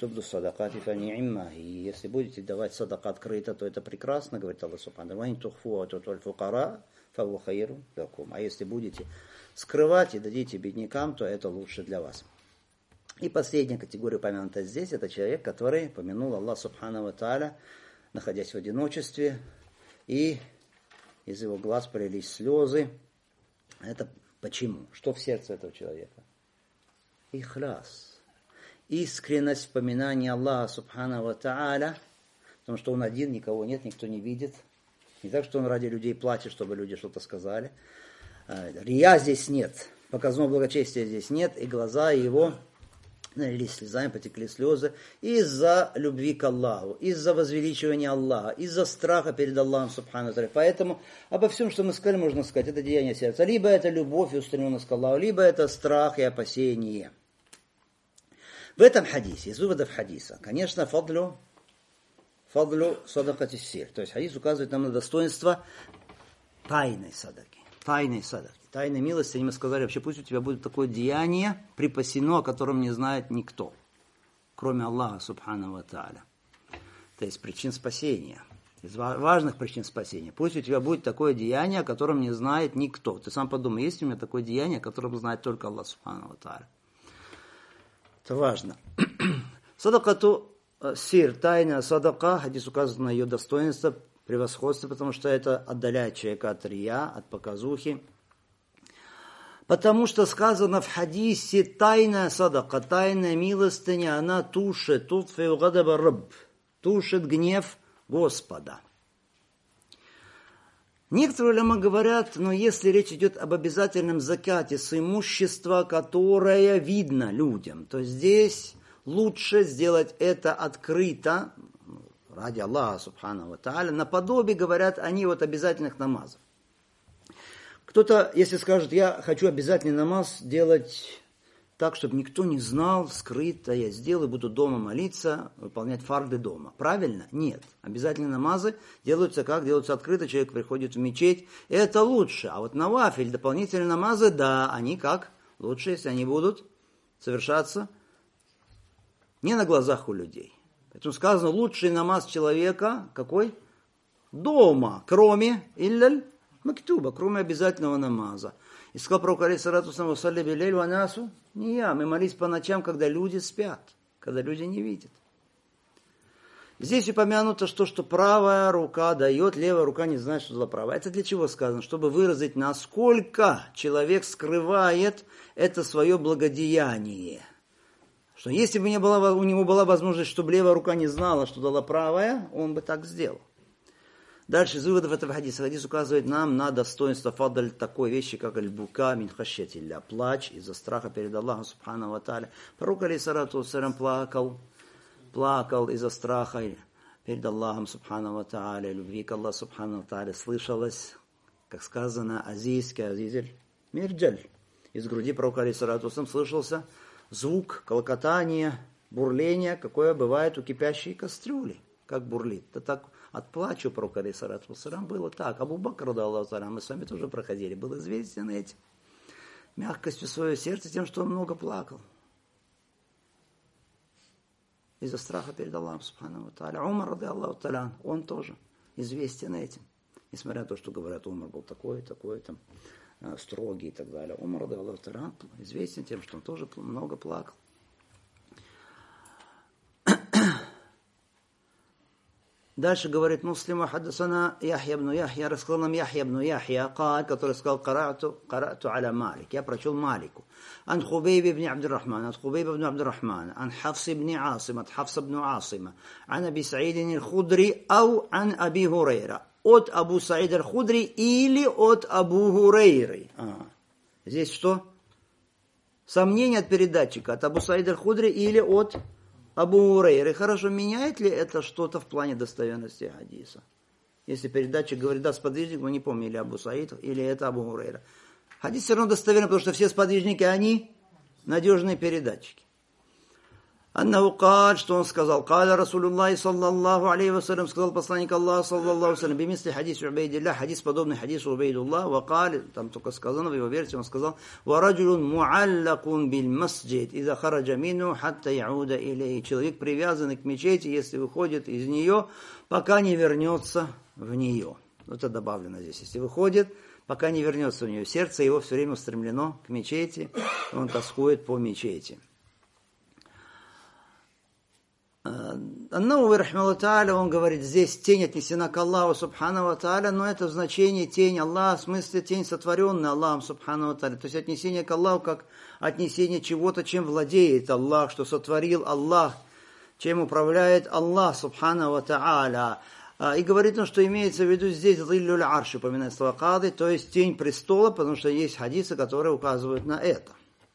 если будете давать садака открыто, то это прекрасно, говорит Аллах Субхану ва Тааля. А если будете скрывать и дадите беднякам, то это лучше для вас. И последняя категория, упомянутая здесь, это человек, который помянул Аллах Субхану ва Тааля, находясь в одиночестве, и из его глаз полились слезы. Это почему? Что в сердце этого человека? Ихляс. Искренность вспоминания Аллаха Субхану ва Тааля, потому что он один, никого нет, никто не видит. Не так, что он ради людей плачет, чтобы люди что-то сказали. Рия здесь нет, показного благочестия здесь нет, и глаза его налились слезами, потекли слезы из-за любви к Аллаху, из-за возвеличивания Аллаха, из-за страха перед Аллахом Субхану ва Тааля. Поэтому обо всем, что мы сказали, можно сказать, это деяние сердца. Либо это любовь и устремленность к Аллаху, либо это страх и опасение. В этом хадисе, из выводов хадиса, конечно, фадлю, фадлю садакати сир. То есть хадис указывает нам на достоинство тайной садаки. Тайной садаки. Тайной милости, мы сказали, вообще пусть у тебя будет такое деяние припасено, о котором не знает никто, кроме Аллаха Субхану ва Тааля. Это из причин спасения, из важных причин спасения. Пусть у тебя будет такое деяние, о котором не знает никто. Ты сам подумай, есть у меня такое деяние, о котором знает только Аллах Субхану ва Тааля. Это важно. Садакату сир, тайна садака, хадис указывает на ее достоинство, превосходство, потому что это отдаляет человека от рия, от показухи. Потому что сказано в хадисе: тайная садака, тайная милостыня, она тушит, тутфиу гадаба рабб, тушит гнев Господа. Некоторые уляма говорят, но если речь идет об обязательном закате с имущества, которое видно людям, то здесь лучше сделать это открыто, ради Аллаха Субхану ва Тааля, наподобие, говорят они, вот обязательных намазов. Кто-то, если скажет: я хочу обязательный намаз делать так, чтобы никто не знал, скрыто я сделаю, буду дома молиться, выполнять фарды дома. Правильно? Нет. Обязательные намазы делаются как? Делаются открыто, человек приходит в мечеть, это лучше. А вот навафиль, дополнительные намазы, да, они как? Лучше, если они будут совершаться не на глазах у людей. Поэтому сказано, лучший намаз человека какой? Дома, кроме илляль мактуба, кроме обязательного намаза. И сказал пророк алейхиссалату вассалям, салли билель ва насу, не я, мы молились по ночам, когда люди спят, когда люди не видят. Здесь упомянуто, что, что правая рука дает, левая рука не знает, что за правая. Это для чего сказано? Чтобы выразить, насколько человек скрывает это свое благодеяние. Что если бы не было, у него была возможность, чтобы левая рука не знала, что дала правая, он бы так сделал. Дальше из выводов этого хадиса. Хадис указывает нам на достоинство фадаль такой вещи, как аль-бука мин хашьятилля. Плач из-за страха перед Аллахом субхану ва тааля. Пророк алейхиссалату вассалям плакал. Плакал из-за страха перед Аллахом субхану ва тааля. Любви к Аллаху субхану ва тааля слышалось, как сказано, азизский азизель мирджаль. Из груди пророка алейхиссалату вассалям слышался звук колокотания, бурления, какое бывает у кипящей кастрюли. Как бурлит. Это так от плача у пророка алейхиссалату вассалям было так. Абу Бакр, радиаллаху та'аля, мы с вами тоже проходили, был известен этим. Мягкостью своего сердца, тем, что он много плакал. Из-за страха перед Аллахом субхану ва тааля. Умар, радиаллаху та'аля, он тоже известен этим. Несмотря на то, что говорят, Умар был такой, такой, там, строгий и так далее. Умар, радиаллаху та'аля, известен тем, что он тоже много плакал. Дальше говорит Муслим, хаддасана Яхья ибн Яхья, рассказал нам Яхья ибн Яхья, который сказал, карату, карату аля Малик, я прочел Малику. Ан Хубейб ибн Абдуррахман, от Хубейб ибн Абдуррахман, ан Хафс ибн Асим, от Хафс ибн Асима, ан Аби Саид аль-Худри, ау ан Аби Хурейра. От Абу Саид аль-Худри или от Абу Хурейры. А, здесь что? Сомнение от передатчика, от Абу Саид аль-Худри или от Абу Хурейры. Хорошо, меняет ли это что-то в плане достоверности хадиса? Если передатчик говорит, да, сподвижник, мы не помним, или Абу Саид, или это Абу Хурейра. Хадис все равно достоверный, потому что все сподвижники, они надежные передатчики. Аннаху каль, что он сказал, каля Расулуллахи саллаллаху алейхи вассалям, сказал посланник Аллаха саллаллаху алейхи вассалям, бимисли хадис Убейдилля, хадис подобный хадису Убейдуллах, ва каль, там только сказано в его версии, он сказал, ва раджулун муаллакун биль масджид, иза хараджа мину, хатта яуда илей. Человек привязанный к мечети, если выходит из нее, пока не вернется в нее. Это добавлено здесь. Если выходит, пока не вернется в нее. Сердце его все время устремлено к мечети, он тоскует по мечети. Ан-Навави рахимахуллаху тааля, он говорит, здесь тень отнесена к Аллаху субхану ва тааля, но это в значении тень Аллаха, в смысле тень, сотворенная Аллахом субхану ва тааля. То есть отнесение к Аллаху как отнесение чего-то, чем владеет Аллах, что сотворил Аллах, чем управляет Аллах субхану ва тааля. И говорит он, что имеется в виду здесь зиллюль арши, упоминает слова кады, то есть тень престола, потому что есть хадисы, которые указывают на это.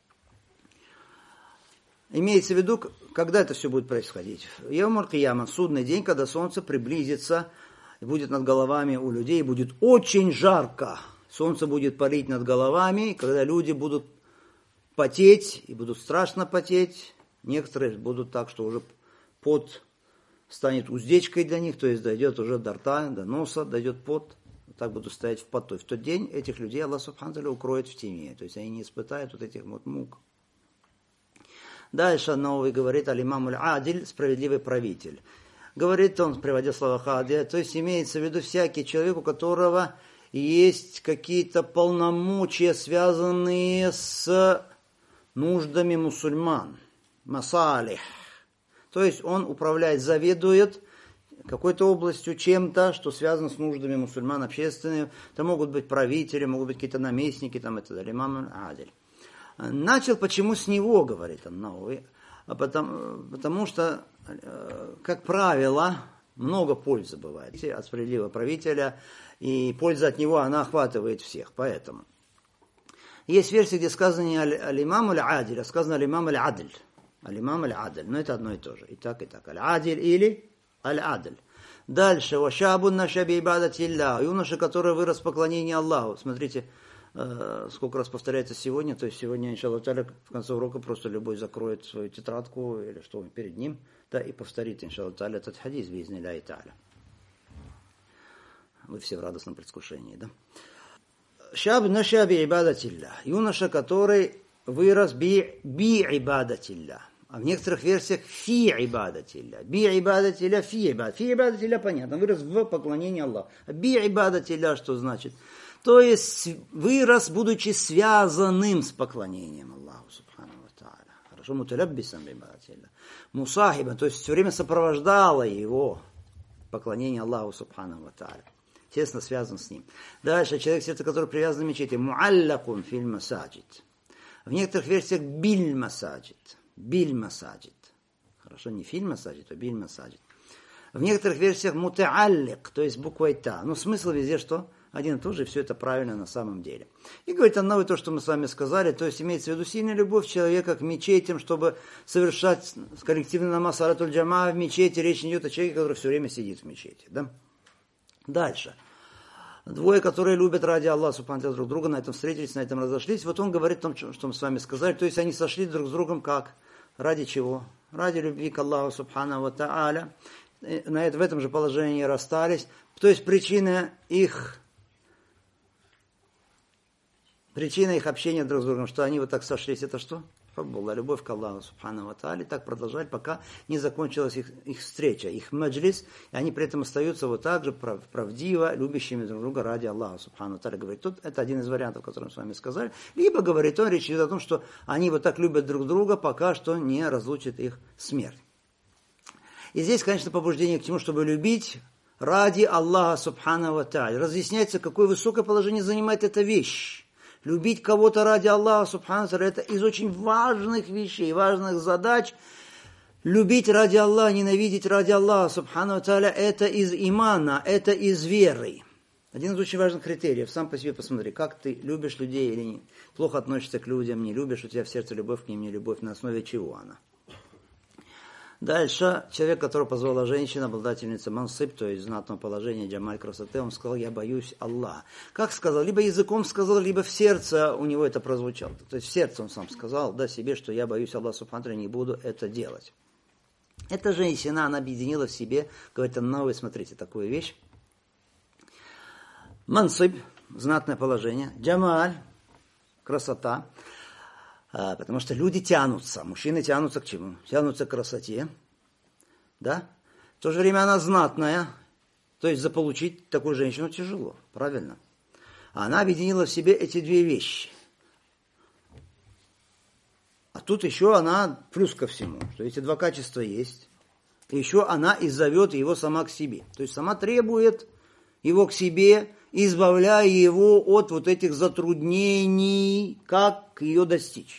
Имеется в виду, когда это все будет происходить. Йаумуль кияма, судный день, когда солнце приблизится, и будет над головами у людей, будет очень жарко. Солнце будет палить над головами, и когда люди будут потеть, и будут страшно потеть, некоторые будут так, что уже пот станет уздечкой для них, то есть дойдет уже до рта, до носа, дойдет пот, так будут стоять в поту. В тот день этих людей Аллах субхану ва тааля укроет в тени, то есть они не испытают вот этих вот мук. Дальше Ан-Навави говорит аль-имам аль-адиль, справедливый правитель. Говорит он, приводя слова хадия, то есть имеется в виду всякий человек, у которого есть какие-то полномочия, связанные с нуждами мусульман. Масалих. То есть он управляет, заведует какой-то областью, чем-то, что связано с нуждами мусульман общественными. Это могут быть правители, могут быть какие-то наместники, там это аль-имам аль-адиль. Начал, почему с него, говорит Ан-Навави, потому, потому что, как правило, много пользы бывает от справедливого правителя, и польза от него, она охватывает всех, поэтому. Есть версия, где сказано не аль-имам аль-адиль, а сказано аль-имам аль-адль. Аль-имам аль-адль, но это одно и то же, и так, и так. Аль-адиль или аль-адль. Дальше, вашабун нашаби ибадатилля, юноша, который вырос в поклонении Аллаху. Смотрите, сколько раз повторяется сегодня, то есть сегодня, иншаллах та'аля, в конце урока просто любой закроет свою тетрадку или что перед ним, да, и повторит, иншаллах та'аля, этот хадис, би'изни-ллахи та'аля. Вы все в радостном предвкушении, да? Шаб нашаби ибадатилля, юноша, который вырос би, би ибадатилля. А в некоторых версиях фи ибадатилля. Би ибадатилля, фи ибадатилля. Фи ибадатилля понятно, вырос в поклонении Аллаху. А би ибадатилля что значит? То есть вырос, будучи связанным с поклонением Аллаху субхану ва тааля. Хорошо, муталяббисан би ибадатилля. Мусахиба, то есть все время сопровождало его поклонение Аллаху субхану ва тааля. Тесно связан с ним. Дальше, человек, сердце который привязан к мечети. Муаллакун филь масаджид. В некоторых версиях биль масаджид. Биль масаджид. Хорошо, не филь масаджид, а биль масаджид. В некоторых версиях мутааллик, то есть буквой та. Но смысл везде что? Один и тот же, и все это правильно на самом деле. И говорит Аннавави то, что мы с вами сказали, то есть имеется в виду сильная любовь человека к мечетям, чтобы совершать коллективный намаз салатуль джамаа в мечети. Речь идет о человеке, который все время сидит в мечети. Да? Дальше. Двое, которые любят ради Аллаха субхану друг друга, на этом встретились, на этом разошлись. Вот он говорит о том, что мы с вами сказали. То есть они сошли друг с другом как? Ради чего? Ради любви к Аллаху субхану ва тааля. На это, в этом же положении расстались. То есть причина их, причина их общения друг с другом, что они вот так сошлись, это что? Хуббулла, любовь к Аллаху субхану ва тааля. Так продолжали, пока не закончилась их, их встреча, их маджлис, и они при этом остаются вот так же прав, правдиво, любящими друг друга ради Аллаха субхану ва тааля. Говорит, тут это один из вариантов, который мы с вами сказали. Либо, говорит он, речь идет о том, что они вот так любят друг друга, пока что не разлучит их смерть. И здесь, конечно, побуждение к тому, чтобы любить ради Аллаха субхану ва тааля. Разъясняется, какое высокое положение занимает эта вещь. Любить кого-то ради Аллаха субхану ва тааля, это из очень важных вещей, важных задач. Любить ради Аллаха, ненавидеть ради Аллаха субхану ва тааля, это из имана, это из веры. Один из очень важных критериев. Сам по себе посмотри, как ты любишь людей или не. Плохо относишься к людям, не любишь, у тебя в сердце любовь к ним, не любовь, на основе чего она. Дальше, человек, которого позвала женщина, обладательница мансиб, то есть знатного положения, джамаль красоты, он сказал, я боюсь Аллаха. Как сказал? Либо языком сказал, либо в сердце у него это прозвучало. То есть в сердце он сам сказал, да, себе, что я боюсь Аллаха субхану ва тааля, не буду это делать. Эта женщина, она объединила в себе, говорит Аннавави, смотрите, такую вещь. Мансиб, знатное положение, джамаль, красота. Потому что люди тянутся, мужчины тянутся к чему? Тянутся к красоте, да? В то же время она знатная, то есть заполучить такую женщину тяжело, правильно? Она объединила в себе эти две вещи. А тут еще она, плюс ко всему, что эти два качества есть, и еще она и зовет его сама к себе. То есть сама требует его к себе, избавляя его от вот этих затруднений, как ее достичь.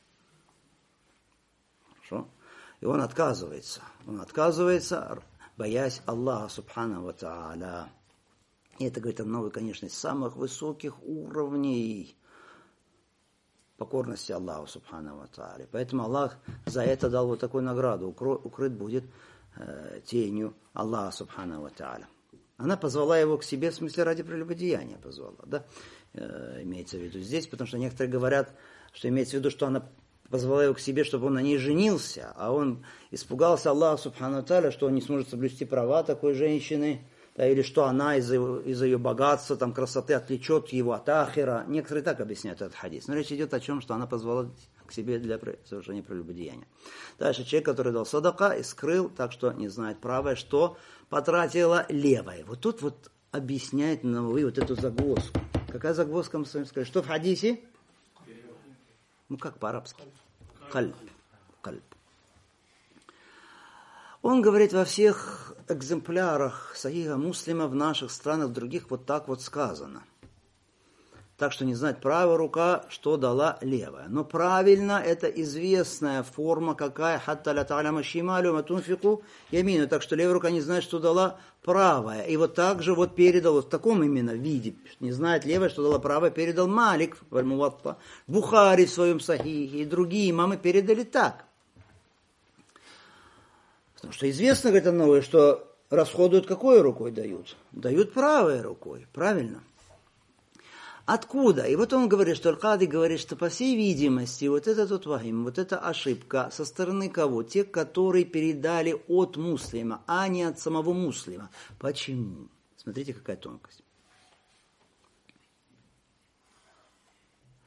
Хорошо? И он отказывается. Он отказывается, боясь Аллаха субхану ва тааля. И это, говорит, одно, конечно, из самых высоких уровней покорности Аллаху субхану ва тааля. Поэтому Аллах за это дал вот такую награду. Укрыт будет э, тенью Аллаха субхану ва тааля. Она позвала его к себе, в смысле ради прелюбодеяния позвала, да, э, имеется в виду здесь, потому что некоторые говорят, что имеется в виду, что она позвала его к себе, чтобы он на ней женился, а он испугался Аллаха субхану ва тааля, что он не сможет соблюсти права такой женщины, да, или что она из-за, из-за ее богатства, там, красоты отвлечет его от ахира. Некоторые так объясняют этот хадис. Но речь идет о чем, что она позвала к себе для совершения прелюбодеяния. Дальше человек, который дал садака и скрыл, так что не знает правое, что потратила левое. Вот тут вот объясняет Аннавави вот эту загвоздку. Какая загвоздка, мы с вами сказали? Что в хадисе? Ну как по-арабски? Кальб. Кальб. Он говорит, во всех экземплярах Сахиха Муслима в наших странах, в других вот так вот сказано. Так что не знать правая рука, что дала левая. Но правильно, это известная форма, какая хатта ля та'ляма шималю ма тунфику ямину. Так что левая рука не знает, что дала правая. И вот так же вот передал, вот в таком именно виде, не знает левая, что дала правая, передал Малик, Бухари в своем Сахихе, и другие имамы передали так. Потому что известно, говорит Аннавави, что расходуют какой рукой дают? Дают правой рукой, правильно? Откуда? И вот он говорит, что Аль-Кади говорит, что по всей видимости вот этот вот вахим, вот эта ошибка со стороны кого? Те, которые передали от муслима, а не от самого муслима. Почему? Смотрите, какая тонкость.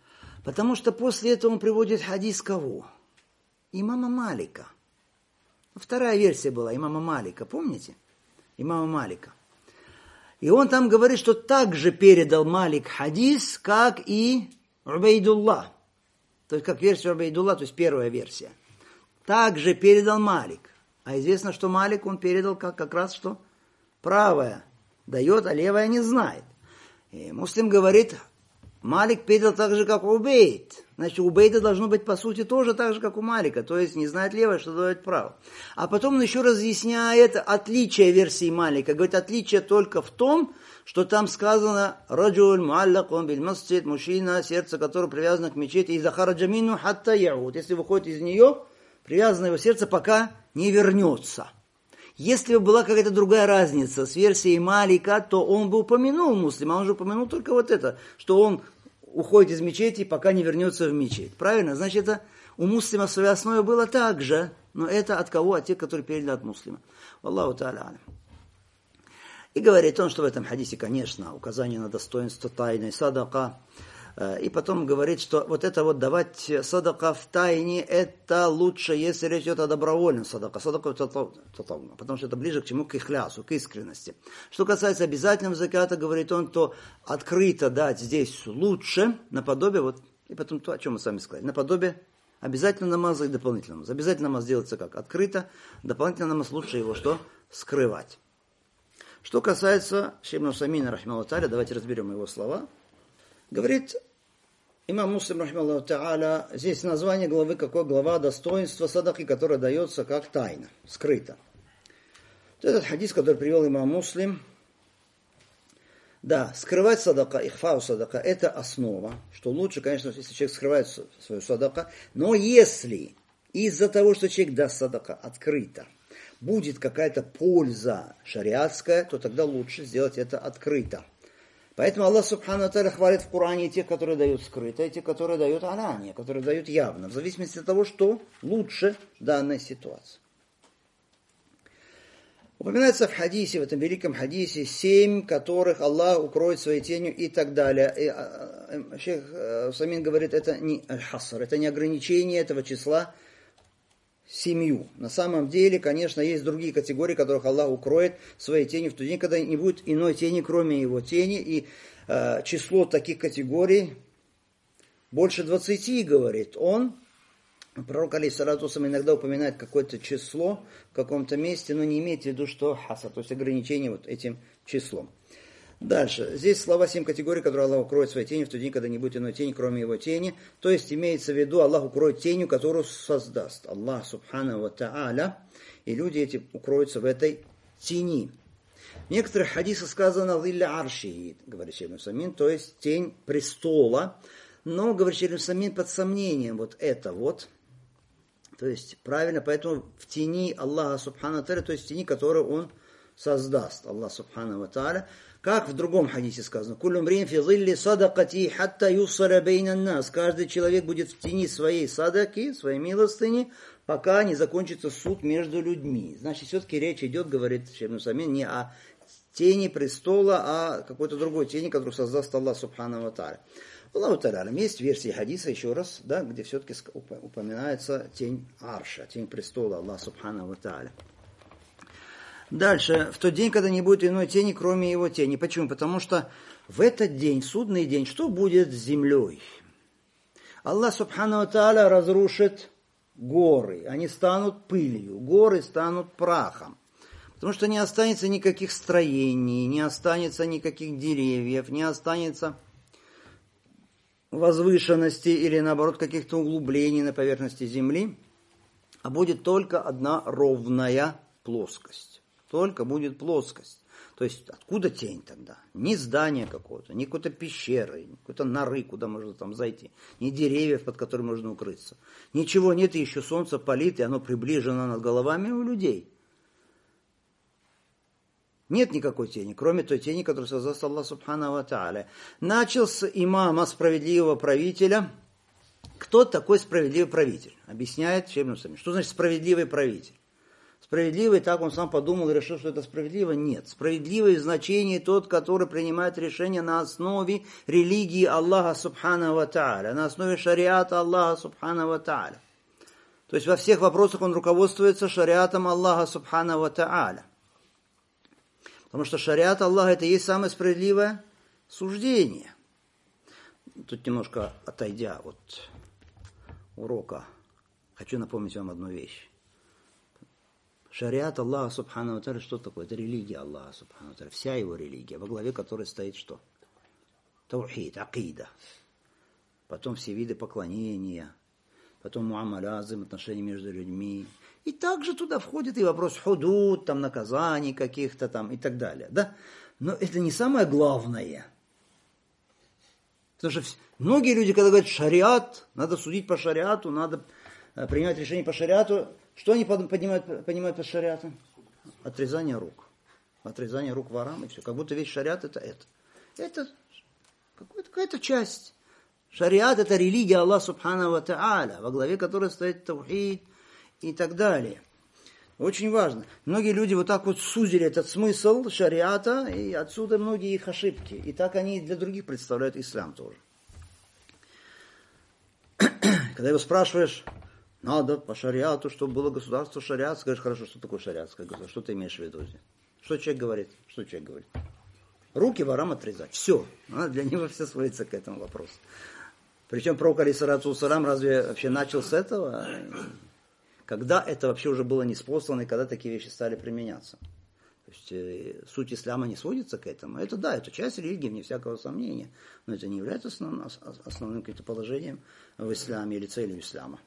Потому что после этого он приводит хадис кого? Имама Малика. Вторая версия была имама Малика, помните? Имама Малика. И он там говорит, что также передал Малик хадис, как и Убейдуллах. То есть как версия Убейдуллах, то есть первая версия. Также передал Малик. А известно, что Малик он передал как, как раз что правая дает, а левая не знает. И Муслим говорит, Малик передал так же, как Убейд. Значит, у Убейда должно быть, по сути, тоже так же, как у Малика. То есть, не знает левое, что дает право. А потом он еще разъясняет отличие версии Малика. Говорит, отличие только в том, что там сказано «Раджуль муаллакун биль масджид», мужчина, сердце которого привязано к мечети, «И захараджа мину хатта яуд». Если выходит из нее, привязано его сердце, пока не вернется. Если бы была какая-то другая разница с версией Малика, то он бы упомянул Муслима, он же упомянул только вот это, что он уходит из мечети, пока не вернется в мечеть. Правильно? Значит, это у Муслима в своей основе было так же, но это от кого? От тех, которые передали от Муслима. Аллаху та'аля. И говорит он, что в этом хадисе, конечно, указание на достоинство тайной садака. И потом говорит, что вот это вот давать садака в тайне, это лучше, если речь идет о добровольном садака. Садака потому что это ближе к чему? К ихлясу, к искренности. Что касается обязательного заката, говорит он, то открыто дать здесь лучше, наподобие, вот, и потом то, о чем мы с вами сказали, наподобие обязательного намаза и дополнительного намаза. Обязательный намаз делается как? Открыто, дополнительный намаз лучше его что? Скрывать. Что касается Шейх Усаймина, рахимахуллаху тааля, давайте разберем его слова. Говорит имам Муслим, рахимахуллаху тааля, здесь название главы, какой глава? Достоинство садаки, которое дается как тайна, скрыто. Этот хадис, который привел имам Муслим, да, скрывать садака, ихфау садака, это основа, что лучше, конечно, если человек скрывает свою садака, но если из-за того, что человек даст садака открыто, будет какая-то польза шариатская, то тогда лучше сделать это открыто. Поэтому Аллах Субхану ва Тааля хвалит в Коране тех, которые дают скрыто, и тех, которые дают алания, которые дают явно, в зависимости от того, что лучше в данной ситуации. Упоминается в хадисе, в этом великом хадисе, семь, которых Аллах укроет своей тенью и так далее. И Шейх Усаймин говорит, это не аль-хаср, это не ограничение этого числа семью. На самом деле, конечно, есть другие категории, которых Аллах укроет своей тенью в тот день, когда не будет иной тени, кроме его тени. И э, число таких категорий больше двадцати, говорит он. Пророк, алейхиссалату вассалям, иногда упоминает какое-то число в каком-то месте, но не имеет в виду, что хасар, то есть ограничение вот этим числом. Дальше. Здесь слова семь категорий, которые Аллах укроет своей тенью в тот день, когда не будет иной тени, кроме его тени. То есть имеется в виду, Аллах укроет тенью, которую создаст Аллах Субхану ва Тааля, и люди эти укроются в этой тени. В некоторых хадисах сказано «Лилля арши», говорит Шейх Усаймин, то есть тень престола. Но, говорит Шейх Усаймин, под сомнением вот это вот. То есть правильно, поэтому в тени Аллаха Субхану ва Тааля, то есть в тени, которую он создаст, Аллах Субхану ва Тааля. Как в другом хадисе сказано, «Куллю мриин фи зилли садакати хатта юссара бейнан нас». Каждый человек будет в тени своей садаки, своей милостыни, пока не закончится суд между людьми. Значит, все-таки речь идет, говорит Шейх Усаймин, не о тени престола, а о какой-то другой тени, которую создаст Аллах Субхану ва Тааля. Аллаху Тааля. Есть версии хадиса, еще раз, да, где все-таки упоминается тень арша, тень престола Аллаха Субхану ва Тааля. Дальше, в тот день, когда не будет иной тени, кроме его тени. Почему? Потому что в этот день, судный день, что будет с землей? Аллах Субхану ва Тааля разрушит горы, они станут пылью, горы станут прахом. Потому что не останется никаких строений, не останется никаких деревьев, не останется возвышенности или, наоборот, каких-то углублений на поверхности земли, а будет только одна ровная плоскость. Только будет плоскость. То есть, откуда тень тогда? Ни здания какого-то, ни какой-то пещеры, ни какой-то норы, куда можно там зайти, ни деревьев, под которыми можно укрыться. Ничего нет, и еще солнце палит, и оно приближено над головами у людей. Нет никакой тени, кроме той тени, которую создал Аллах Субхану ва Тааля. Начал с имама, справедливого правителя. Кто такой справедливый правитель? Объясняет Шейх Усаймин. Что значит справедливый правитель? Справедливый, так он сам подумал и решил, что это справедливо? Нет. Справедливый в значении тот, который принимает решение на основе религии Аллаха Субхану ва Тааля, на основе шариата Аллаха Субхану ва Тааля. То есть во всех вопросах он руководствуется шариатом Аллаха Субхану ва Тааля. Потому что шариат Аллаха это и есть самое справедливое суждение. Тут немножко отойдя от урока, хочу напомнить вам одну вещь. Шариат Аллаха Субхану ва Тааля, что такое? Это религия Аллаха Субхану ва Тааля, вся его религия, во главе которой стоит что? Таухид, акида. Потом все виды поклонения, потом муамаля, взаимоотношения между людьми. И также туда входит и вопрос худуд, там, наказаний каких-то там и так далее. Да? Но это не самое главное. Потому что многие люди, когда говорят шариат, надо судить по шариату, надо принимать решение по шариату, что они понимают, понимают по шариату? Отрезание рук. Отрезание рук ворам и все. Как будто весь шариат это это. Это какая-то часть. Шариат это религия Аллаха Субхану ва Тааля, во главе которой стоит таухид и так далее. Очень важно. Многие люди вот так вот сузили этот смысл шариата, и отсюда многие их ошибки. И так они для других представляют ислам тоже. Когда его спрашиваешь, надо по шариату, чтобы было государство шариат, скажешь, хорошо, что такое шариатское государство, что ты имеешь в виду здесь? Что человек говорит? Что человек говорит? Руки ворам отрезать. Все. А для него все сводится к этому вопросу. Причем пророк алейхиссалату вассалям разве вообще начал с этого? Когда это вообще уже было неспослано, и когда такие вещи стали применяться? То есть э, суть ислама не сводится к этому. Это да, это часть религии, вне всякого сомнения. Но это не является основным, основным каким-то положением в исламе или целью ислама.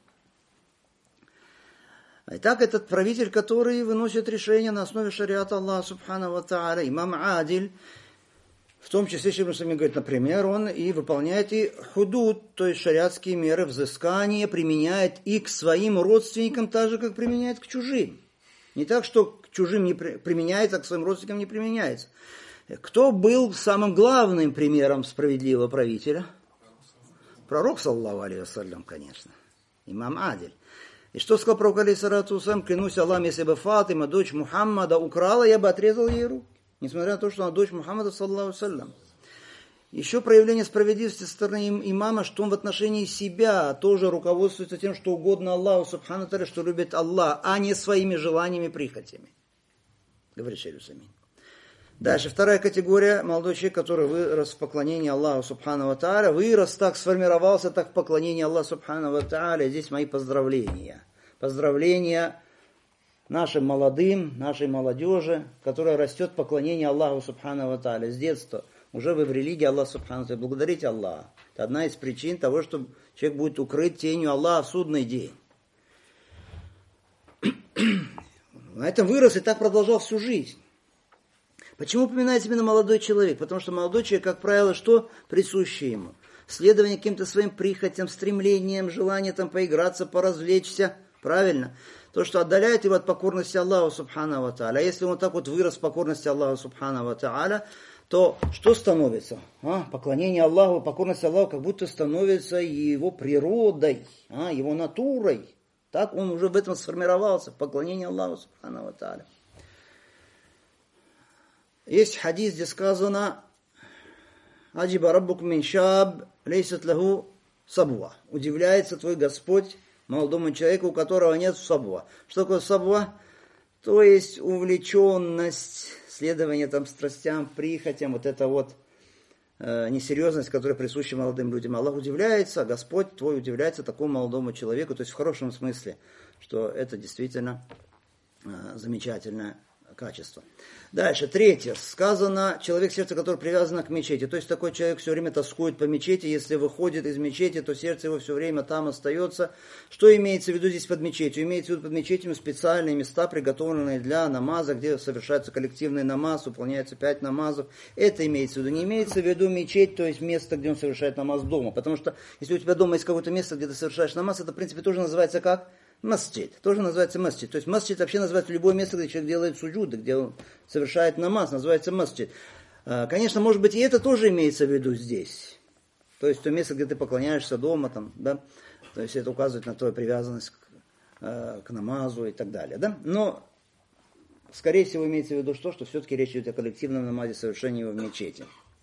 Итак, этот правитель, который выносит решение на основе шариата Аллаха Субхану ва Тааля, имам Адиль, в том числе, Шейх Ибн говорит, например, он и выполняет и худуд, то есть шариатские меры взыскания, применяет и к своим родственникам так же, как применяет к чужим. Не так, что к чужим не применяется, а к своим родственникам не применяется. Кто был самым главным примером справедливого правителя? Пророк, саллаллаху алейхи вассалям, конечно. Имам Адиль. И что сказал пророк, алейхиссалату вассалям, клянусь Аллахом, если бы Фатима, дочь Мухаммада, украла, я бы отрезал ей руку. Несмотря на то, что она дочь Мухаммада, саллаллаху алейхи. Еще проявление справедливости со стороны имама, что он в отношении себя тоже руководствуется тем, что угодно Аллаху, субхану тааля, что любит Аллах, а не своими желаниями и прихотями. Говорит шейх Усаймин. Дальше, вторая категория, молодой человек, который вырос в поклонении Аллаху, субхану тааля, вырос так, сформировался так в поклонении Аллаху, субхану тааля. Здесь мои поздравления. Поздравления нашим молодым, нашей молодежи, которая растет в поклонении Аллаху, субхану тааля, с детства. Уже вы в религии Аллаха Субхану Тааля. Благодарите Аллаха. Это одна из причин того, что человек будет укрыт тенью Аллаха в судный день. На этом вырос и так продолжал всю жизнь. Почему упоминается именно молодой человек? Потому что молодой человек, как правило, что присуще ему? Следование каким-то своим прихотям, стремлениям, желание там поиграться, поразвлечься. Правильно? То, что отдаляет его от покорности Аллаху Субхану Тааля. А если он так вот вырос в покорности Аллаху Субхану Тааля, то что становится? А, поклонение Аллаху, покорность Аллаху как будто становится его природой, а, его натурой. Так он уже в этом сформировался, поклонение Аллаху субхану ва тааля. Есть хадис, где сказано: «Аджиба раббук мин шаб лейсат лаху сабва». Удивляется твой Господь молодому человеку, у которого нет сабва. Что такое сабва? То есть увлеченность, следование там страстям, прихотям, вот эта вот э, несерьезность, которая присуща молодым людям. Аллах удивляется, Господь твой удивляется такому молодому человеку, то есть в хорошем смысле, что это действительно э, замечательное качество. Дальше, третье. Сказано, человек, сердце которого привязано к мечети. То есть такой человек все время тоскует по мечети. Если выходит из мечети, то сердце его все время там остается. Что имеется в виду здесь под мечетью? Имеется в виду под мечетью специальные места, приготовленные для намаза, где совершается коллективный намаз, выполняется пять намазов. Это имеется в виду. Не имеется в виду мечеть, то есть место, где он совершает намаз дома. Потому что если у тебя дома есть какое-то место, где ты совершаешь намаз, это в принципе тоже называется как? Масджид. Тоже называется масджид. То есть масджид вообще называется любое место, где человек делает суджуд, где он совершает намаз, называется масджид. Конечно, может быть, и это тоже имеется в виду здесь. То есть то место, где ты поклоняешься дома, там, да? То есть это указывает на твою привязанность к, к намазу и так далее. Да? Но скорее всего, имеется в виду то, что все-таки речь идет о коллективном намазе, совершении его в мечети.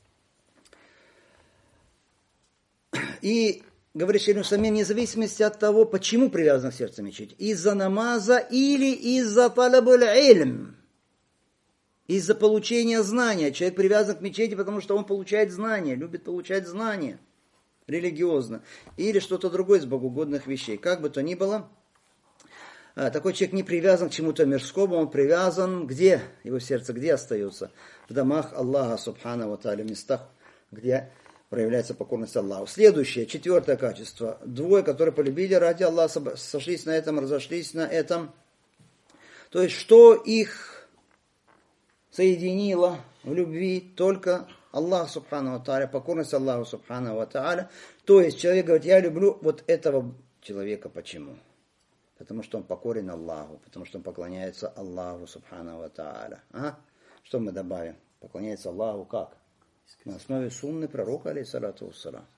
И, говорит Шейх Усаймин, вне зависимости от того, почему привязано к сердцу мечеть, из-за намаза или из-за талабуль ильм, из-за получения знания. Человек привязан к мечети, потому что он получает знания, любит получать знания религиозно, или что-то другое из богоугодных вещей. Как бы то ни было, такой человек не привязан к чему-то мирскому, он привязан где? Его сердце где остается? В домах Аллаха, субхана ва тааля, в местах, где проявляется покорность Аллаху. Следующее, четвертое качество. Двое, которые полюбили ради Аллаха, сошлись на этом, разошлись на этом. То есть, что их соединило в любви? Только Аллах, субхану ва тааля, покорность Аллаху, субхану ва тааля. То есть, человек говорит, я люблю вот этого человека. Почему? Потому что он покорен Аллаху, потому что он поклоняется Аллаху, субхану ва тааля. А? Что мы добавим? Поклоняется Аллаху как? На основе сунны пророка, алейхиссалату вассалам.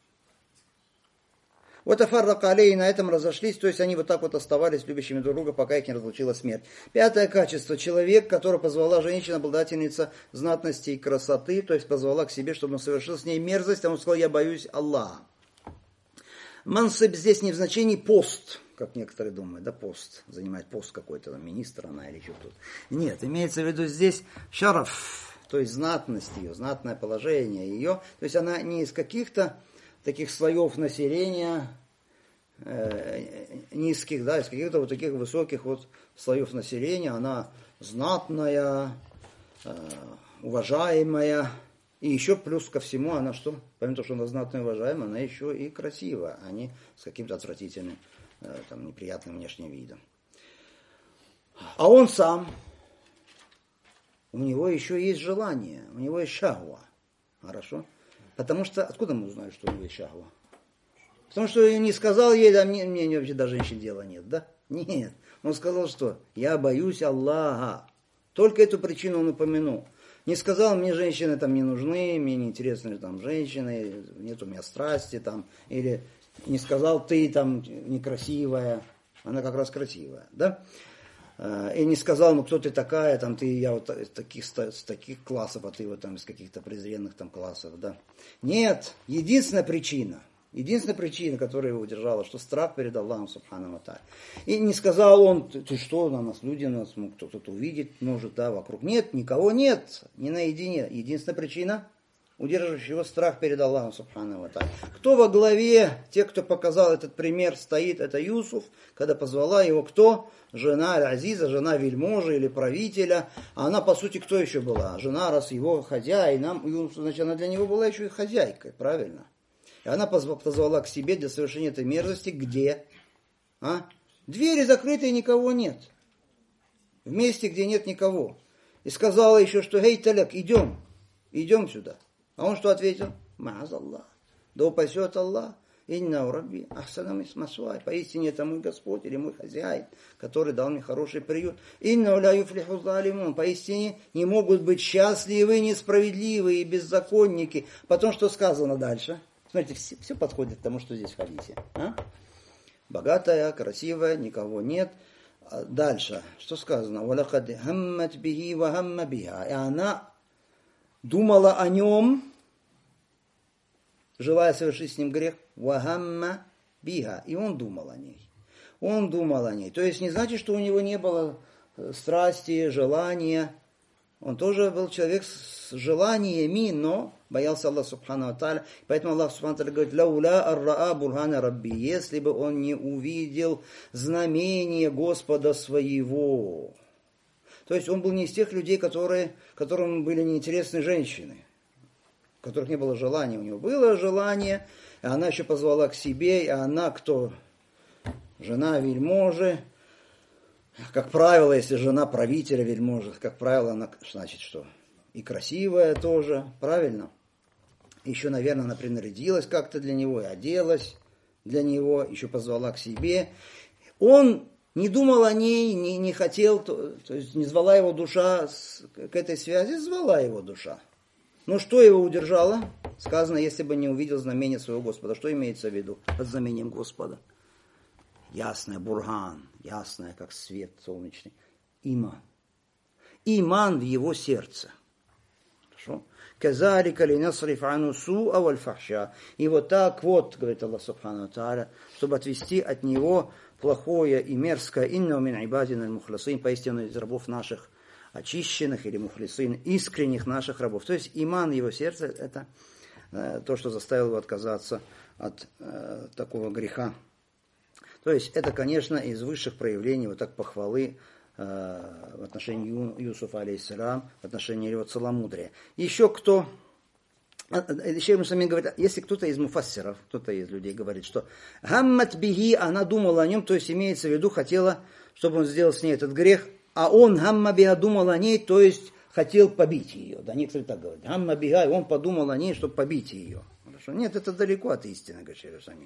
Вот афаррака алейхи, на этом разошлись, то есть они вот так вот оставались любящими друг друга, пока их не разлучила смерть. Пятое качество. Человек, который позвала женщина, обладательница знатности и красоты, то есть позвала к себе, чтобы он совершил с ней мерзость, а он сказал, я боюсь Аллаха. Мансиб здесь не в значении пост, как некоторые думают, да, пост, занимает пост какой-то, там, министр она или что-то. Нет, имеется в виду здесь шараф, то есть знатность ее, знатное положение ее. То есть она не из каких-то таких слоев населения э, низких, да, из каких-то вот таких высоких вот слоев населения. Она знатная, э, уважаемая. И еще плюс ко всему она что? Помимо того, что она знатная и уважаемая, она еще и красивая, а не с каким-то отвратительным, э, там, неприятным внешним видом. А он сам... У него еще есть желание, у него есть шахва. Хорошо? Потому что, откуда мы узнаем, что у него есть шахва? Потому что я не сказал ей, да мне, мне вообще до женщин дела нет, да? Нет. Он сказал, что я боюсь Аллаха. Только эту причину он упомянул. Не сказал, мне женщины там не нужны, мне не интересны там женщины, нет у меня страсти там. Или не сказал, ты там некрасивая. Она как раз красивая, да? И не сказал, ну кто ты такая, там ты, я вот из таких, с таких классов, а ты вот там из каких-то презренных там классов, да. Нет, единственная причина, единственная причина, которая его удержала, что страх перед Аллахом, субхану ва тааля. И не сказал он, ты, ты что, на нас люди, нас ну, кто-то увидит, может, да, вокруг. Нет, никого нет, не наедине. Единственная причина, удерживающий его страх перед Аллахом, субхану ва тааля. Кто во главе, те, кто показал этот пример, стоит, это Юсуф, когда позвала его кто? Жена Азиза, жена вельможи или правителя. А она, по сути, кто еще была? Жена, раз его хозяином, значит, она для него была еще и хозяйкой, правильно? И она позвала к себе для совершения этой мерзости, где? А? Двери закрыты, и никого нет. В месте, где нет никого. И сказала еще, что, эй, таляк, идем, идем сюда. А он что ответил? Мааз Аллах. Да упасет Аллах. Инна урабби ахсана масвай. Поистине это мой Господь или мой хозяин, который дал мне хороший приют. Инна ля юфлиху залимун. Поистине не могут быть счастливы, несправедливые, беззаконники. Потом что сказано дальше? Смотрите, все, все подходит к тому, что здесь в хадисе. А? Богатая, красивая, никого нет. А дальше, что сказано? Валакад хаммат бихи ва хамма биха. И она думала о нем, желая совершить с ним грех, вахамма биха, и он думал о ней. Он думал о ней. То есть не значит, что у него не было страсти, желания. Он тоже был человек с желаниями, но боялся Аллаха субхану ва тааля. Поэтому Аллах субхану ва тааля говорит, лауля ар-раа бурхана рабби, если бы он не увидел знамение Господа своего. То есть он был не из тех людей, которые, которым были неинтересны женщины, у которых не было желания. У него было желание, и она еще позвала к себе, и она кто? Жена вельможи. Как правило, если жена правителя вельможи, как правило, она, значит, что? И красивая тоже, правильно? Еще, наверное, она принарядилась как-то для него, и оделась для него, еще позвала к себе. Он не думал о ней, не, не хотел, то, то есть не звала его душа с, к этой связи, звала его душа. Но что его удержало? Сказано, если бы не увидел знамение своего Господа. Что имеется в виду под знамением Господа? Ясное, бурган, ясное, как свет солнечный. Иман. иман в его сердце. Хорошо? «Казалика линасриф ану суа валь фахша». И вот так вот, говорит Аллах Субхану ва Тааля, чтобы отвести от него плохое и мерзкое, «инна мин ибадина аль-мухласин», поистине из рабов наших очищенных, или мухлисин, искренних наших рабов. То есть иман в его сердце – это э, то, что заставило его отказаться от э, такого греха. То есть это, конечно, из высших проявлений вот так похвалы э, в отношении Ю, Юсуфа, алейхиссалям, в отношении его целомудрия. Еще кто, еще Ибн Самин говорит, если кто-то из муфассиров, кто-то из людей говорит, что «гаммат бихи», она думала о нем, то есть имеется в виду, хотела, чтобы он сделал с ней этот грех, а он «гамма биха» думал о ней, то есть хотел побить ее. Да, некоторые так говорят. «Гамма биха», и он подумал о ней, чтобы побить ее. Хорошо? Нет, это далеко от истины, говорит Ибн Самин.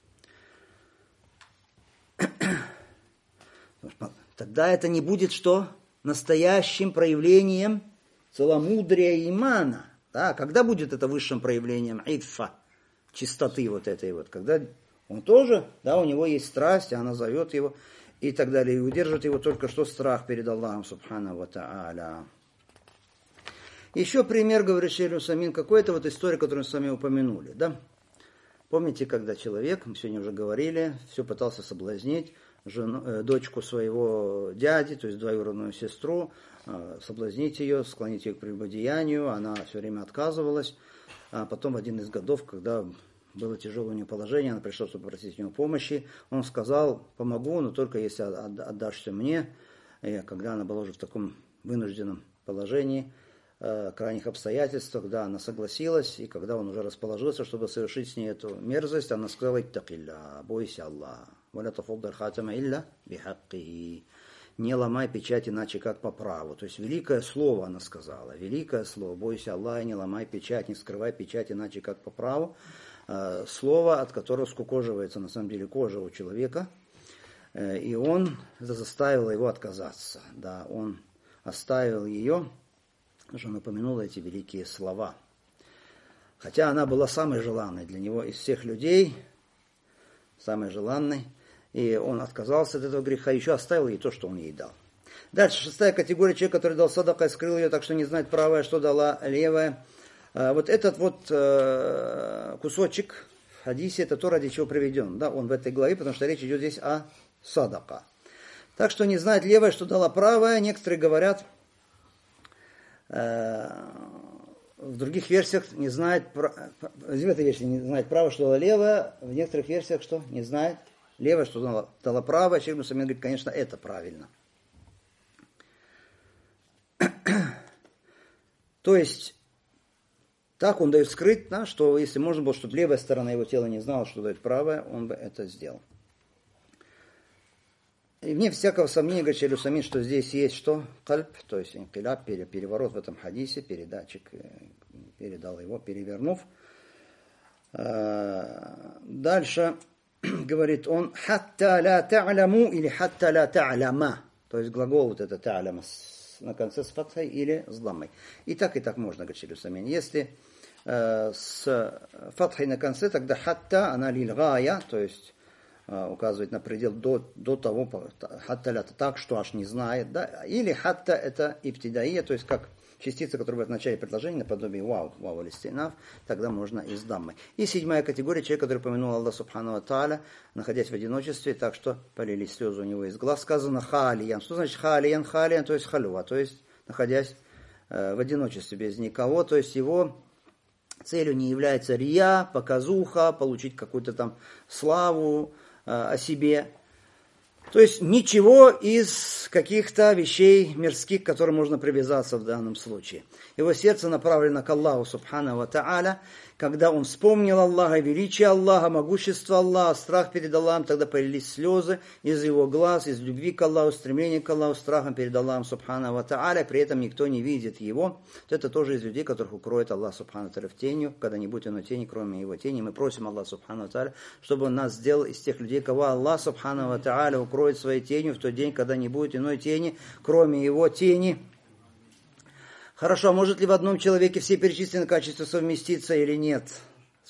Тогда это не будет что? Настоящим проявлением целомудрия и имана. Да? Когда будет это высшим проявлением иффа, чистоты вот этой вот? Когда он тоже, да, у него есть страсть, и она зовет его, и так далее. И удержит его только что страх перед Аллахом, субхану ва тааля. Еще пример, говорит Шейх Ибн, какой-то вот история, которую мы с вами упомянули. Да? Помните, когда человек, мы сегодня уже говорили, все пытался соблазнить жену, э, дочку своего дяди, то есть двоюродную сестру, э, соблазнить ее, склонить ее к прелюбодеянию, она все время отказывалась. А потом в один из годов, когда было тяжелое у нее положение, она пришла, чтобы попросить у него помощи, он сказал: помогу, но только если отдашься мне. И когда она была уже в таком вынужденном положении, крайних обстоятельствах, да, она согласилась, и когда он уже расположился, чтобы совершить с ней эту мерзость, она сказала: «Иттакилля, бойся Аллаха, валя тафуддар хатама илля бихаккихи». Не ломай печать иначе как по праву. То есть великое слово она сказала, великое слово: бойся Аллаха, не ломай печать, не скрывай печать иначе как по праву. Слово, от которого скукоживается на самом деле кожа у человека, и он заставил его отказаться, да, он оставил ее, что он упомянул эти великие слова. Хотя она была самой желанной для него из всех людей, самой желанной, и он отказался от этого греха, еще оставил ей то, что он ей дал. Дальше, шестая категория: человек, который дал садака и скрыл ее, так что не знает правая, что дала левая. Вот этот вот кусочек в хадисе, это то, ради чего приведен. Да, он в этой главе, потому что речь идет здесь о садака. Так что не знает левая, что дала правая. Некоторые говорят, в других версиях не знает, в этой версии не знает право, что дала левая, в некоторых версиях что? Не знает левая, что дала, дала правая. Шейх Ибн Самин говорит, конечно, это правильно. То есть, так он дает скрыть, да, что если можно было, чтобы левая сторона его тела не знала, что дает правая, он бы это сделал. И вне всякого сомнения, говорит Шейх Ибн Самин, что здесь есть что? Кальб, то есть инкиляб, переворот в этом хадисе, передатчик передал его, перевернув. Дальше говорит он: хатта ла та'ламу или хатта ла та'лама. То есть глагол вот это та'лама на конце с фатхой или с даммой. И так, и так можно, говорит Шейх Ибн Самин. Если э, с фатхой на конце, тогда хатта, она лильгая, то есть указывает на предел до, до того, хатта ля, так, что аж не знает, да, или хатта это ибтидаия, то есть как частица, которая бывает в начале предложения, наподобие вау, вау или стенав, тогда можно и с даммой. И седьмая категория: человек, который помянул Аллах субхану ва тааля, находясь в одиночестве, так что полились слезы у него из глаз. Сказано халиян. Что значит халиян? Халиян, то есть халюа, то есть находясь э, в одиночестве без никого, то есть его целью не является рия, показуха, получить какую-то там славу о себе. То есть ничего из каких-то вещей мирских, к которым можно привязаться в данном случае. Его сердце направлено к Аллаху субхану ва тааля. Когда он вспомнил Аллаха, величие Аллаха, могущество Аллаха, страх перед Аллахом, тогда полились слезы из его глаз, из любви к Аллаху, стремления к Аллаху, страхом перед Аллахом субхану ва тааля. При этом никто не видит его. Это тоже из людей, которых укроет Аллах субхану ва тааля в тенью, когда не будет иной тени, кроме его тени. Мы просим Аллаха субхану ва тааля, чтобы он нас сделал из тех людей, кого Аллах субхану ва тааля укроет своей тенью в тот день, когда не будет иной тени, кроме его тени. Хорошо, а может ли в одном человеке все перечисленные качества совместиться или нет?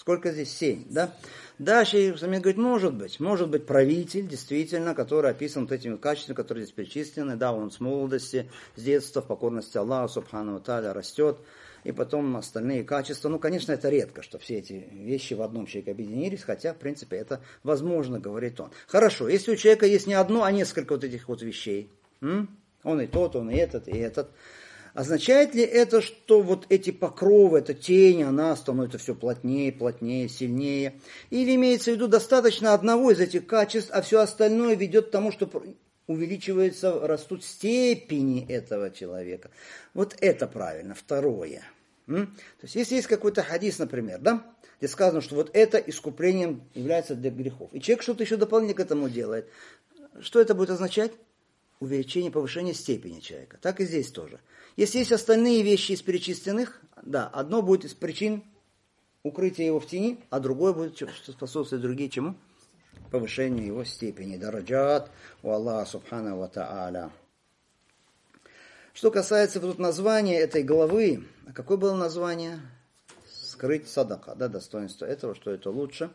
Сколько здесь? Семь, да? Да, шейх Усаймин говорит, может быть. Может быть правитель, действительно, который описан вот этими качествами, которые здесь перечислены. Да, он с молодости, с детства, в покорности Аллаху, субхану ва тааля, растет. И потом остальные качества. Ну, конечно, это редко, что все эти вещи в одном человеке объединились, хотя, в принципе, это возможно, говорит он. Хорошо, если у человека есть не одно, а несколько вот этих вот вещей, м? Он и тот, он и этот, и этот. Означает ли это, что вот эти покровы, эта тень, она становится все плотнее, плотнее, сильнее? Или имеется в виду достаточно одного из этих качеств, а все остальное ведет к тому, что увеличивается, растут степени этого человека? Вот это правильно, второе. М? То есть, если есть какой-то хадис, например, да, где сказано, что вот это искуплением является для грехов, и человек что-то еще дополнительно к этому делает, что это будет означать? Увеличение, повышение степени человека. Так и здесь тоже. Если есть остальные вещи из перечисленных, да, одно будет из причин укрытия его в тени, а другое будет, что способствует другие чему? Повышению его степени. Дараджат у Аллаха субхану ва тааля. Что касается вот названия этой главы, а какое было название? Скрыть садака, да, достоинство этого, что это лучше.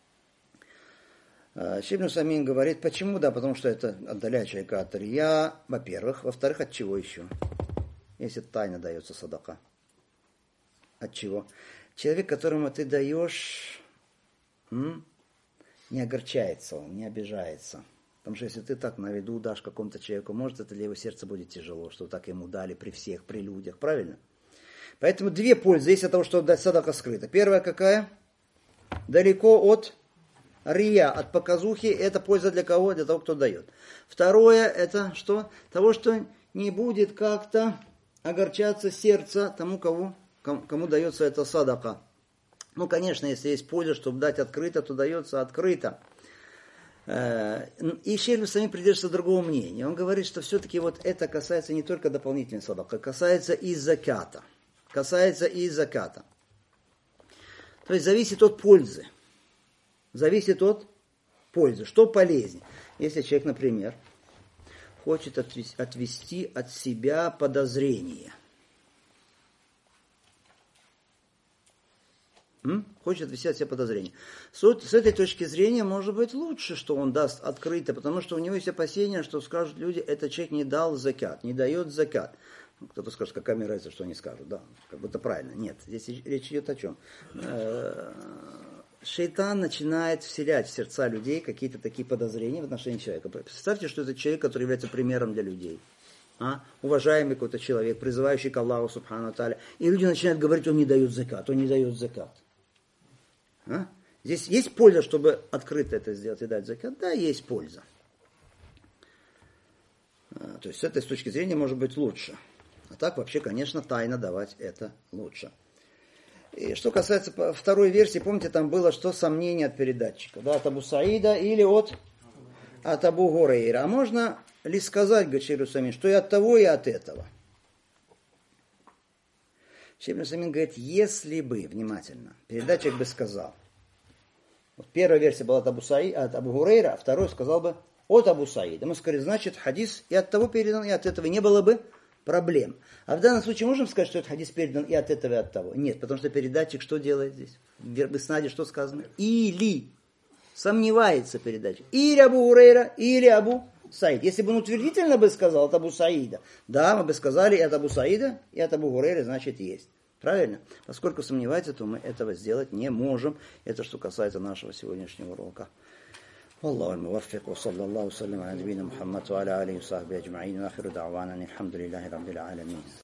Шейх Ибн Усаймин говорит, почему? Да, потому что это отдаляет человека от рия, во-первых. Во-вторых, от чего еще? Если тайно дается садака. От чего? Человек, которому ты даешь, м, не огорчается он, не обижается. Потому что если ты так на виду дашь какому-то человеку, может, это для его сердца будет тяжело, что так ему дали при всех, при людях. Правильно? Поэтому две пользы есть от того, что дать садака скрыто. Первая какая? Далеко от рия, от показухи. Это польза для кого? Для того, кто дает. Второе, это что? Того, что не будет как-то огорчаться сердце тому, кого, кому, кому дается эта садака. Ну, конечно, если есть польза, чтобы дать открыто, то дается открыто. И шейх Усаймин придерживается другого мнения. Он говорит, что все-таки вот это касается не только дополнительной садака, касается и заката. Касается и заката. То есть зависит от пользы. Зависит от пользы. Что полезнее? Если человек, например, хочет отвести от себя подозрение. М? Хочет отвести от себя подозрение. С, с этой точки зрения, может быть, лучше, что он даст открыто, потому что у него есть опасения, что скажут люди, этот человек не дал закат, не дает закат. Кто-то скажет, какая мне разница, что они скажут. Да, как будто правильно. Нет, здесь речь идет о чем? Шейтан начинает вселять в сердца людей какие-то такие подозрения в отношении человека. Представьте, что это человек, который является примером для людей. А? Уважаемый какой-то человек, призывающий к Аллаху субхану ва тааля. И люди начинают говорить, он не дает закат, он не дает закат. А? Здесь есть польза, чтобы открыто это сделать и дать закат? Да, есть польза. А, то есть с этой точки зрения может быть лучше. А так вообще, конечно, тайно давать это лучше. И что касается второй версии, помните, там было, что сомнение от передатчика. Да, от Абу Саида или от, от Абу Гурейра. А можно ли сказать, говорит шейх Усаймин, что и от того, и от этого? Шейх Усаймин говорит, если бы, внимательно, передатчик бы сказал, вот первая версия была от Абу Саида, от Абу Гурейра, а второй сказал бы от Абу Саида. Мы сказали, значит, хадис и от того передан, и от этого не было бы проблем. А в данном случае можем сказать, что этот хадис передан и от этого, и от того? Нет, потому что передатчик что делает здесь? В иснаде что сказано? Или сомневается передатчик. Или Абу Гурейра, или Абу Саид. Если бы он утвердительно бы сказал от Абу Саида, да, мы бы сказали и от Абу Саида, и от Абу Гурейра, значит, есть. Правильно? Поскольку сомневается, то мы этого сделать не можем. Это что касается нашего сегодняшнего урока. والله الموفق وصلى الله وسلم على نبينا محمد وعلى آله وصحبه أجمعين وآخر دعوانا الحمد لله رب العالمين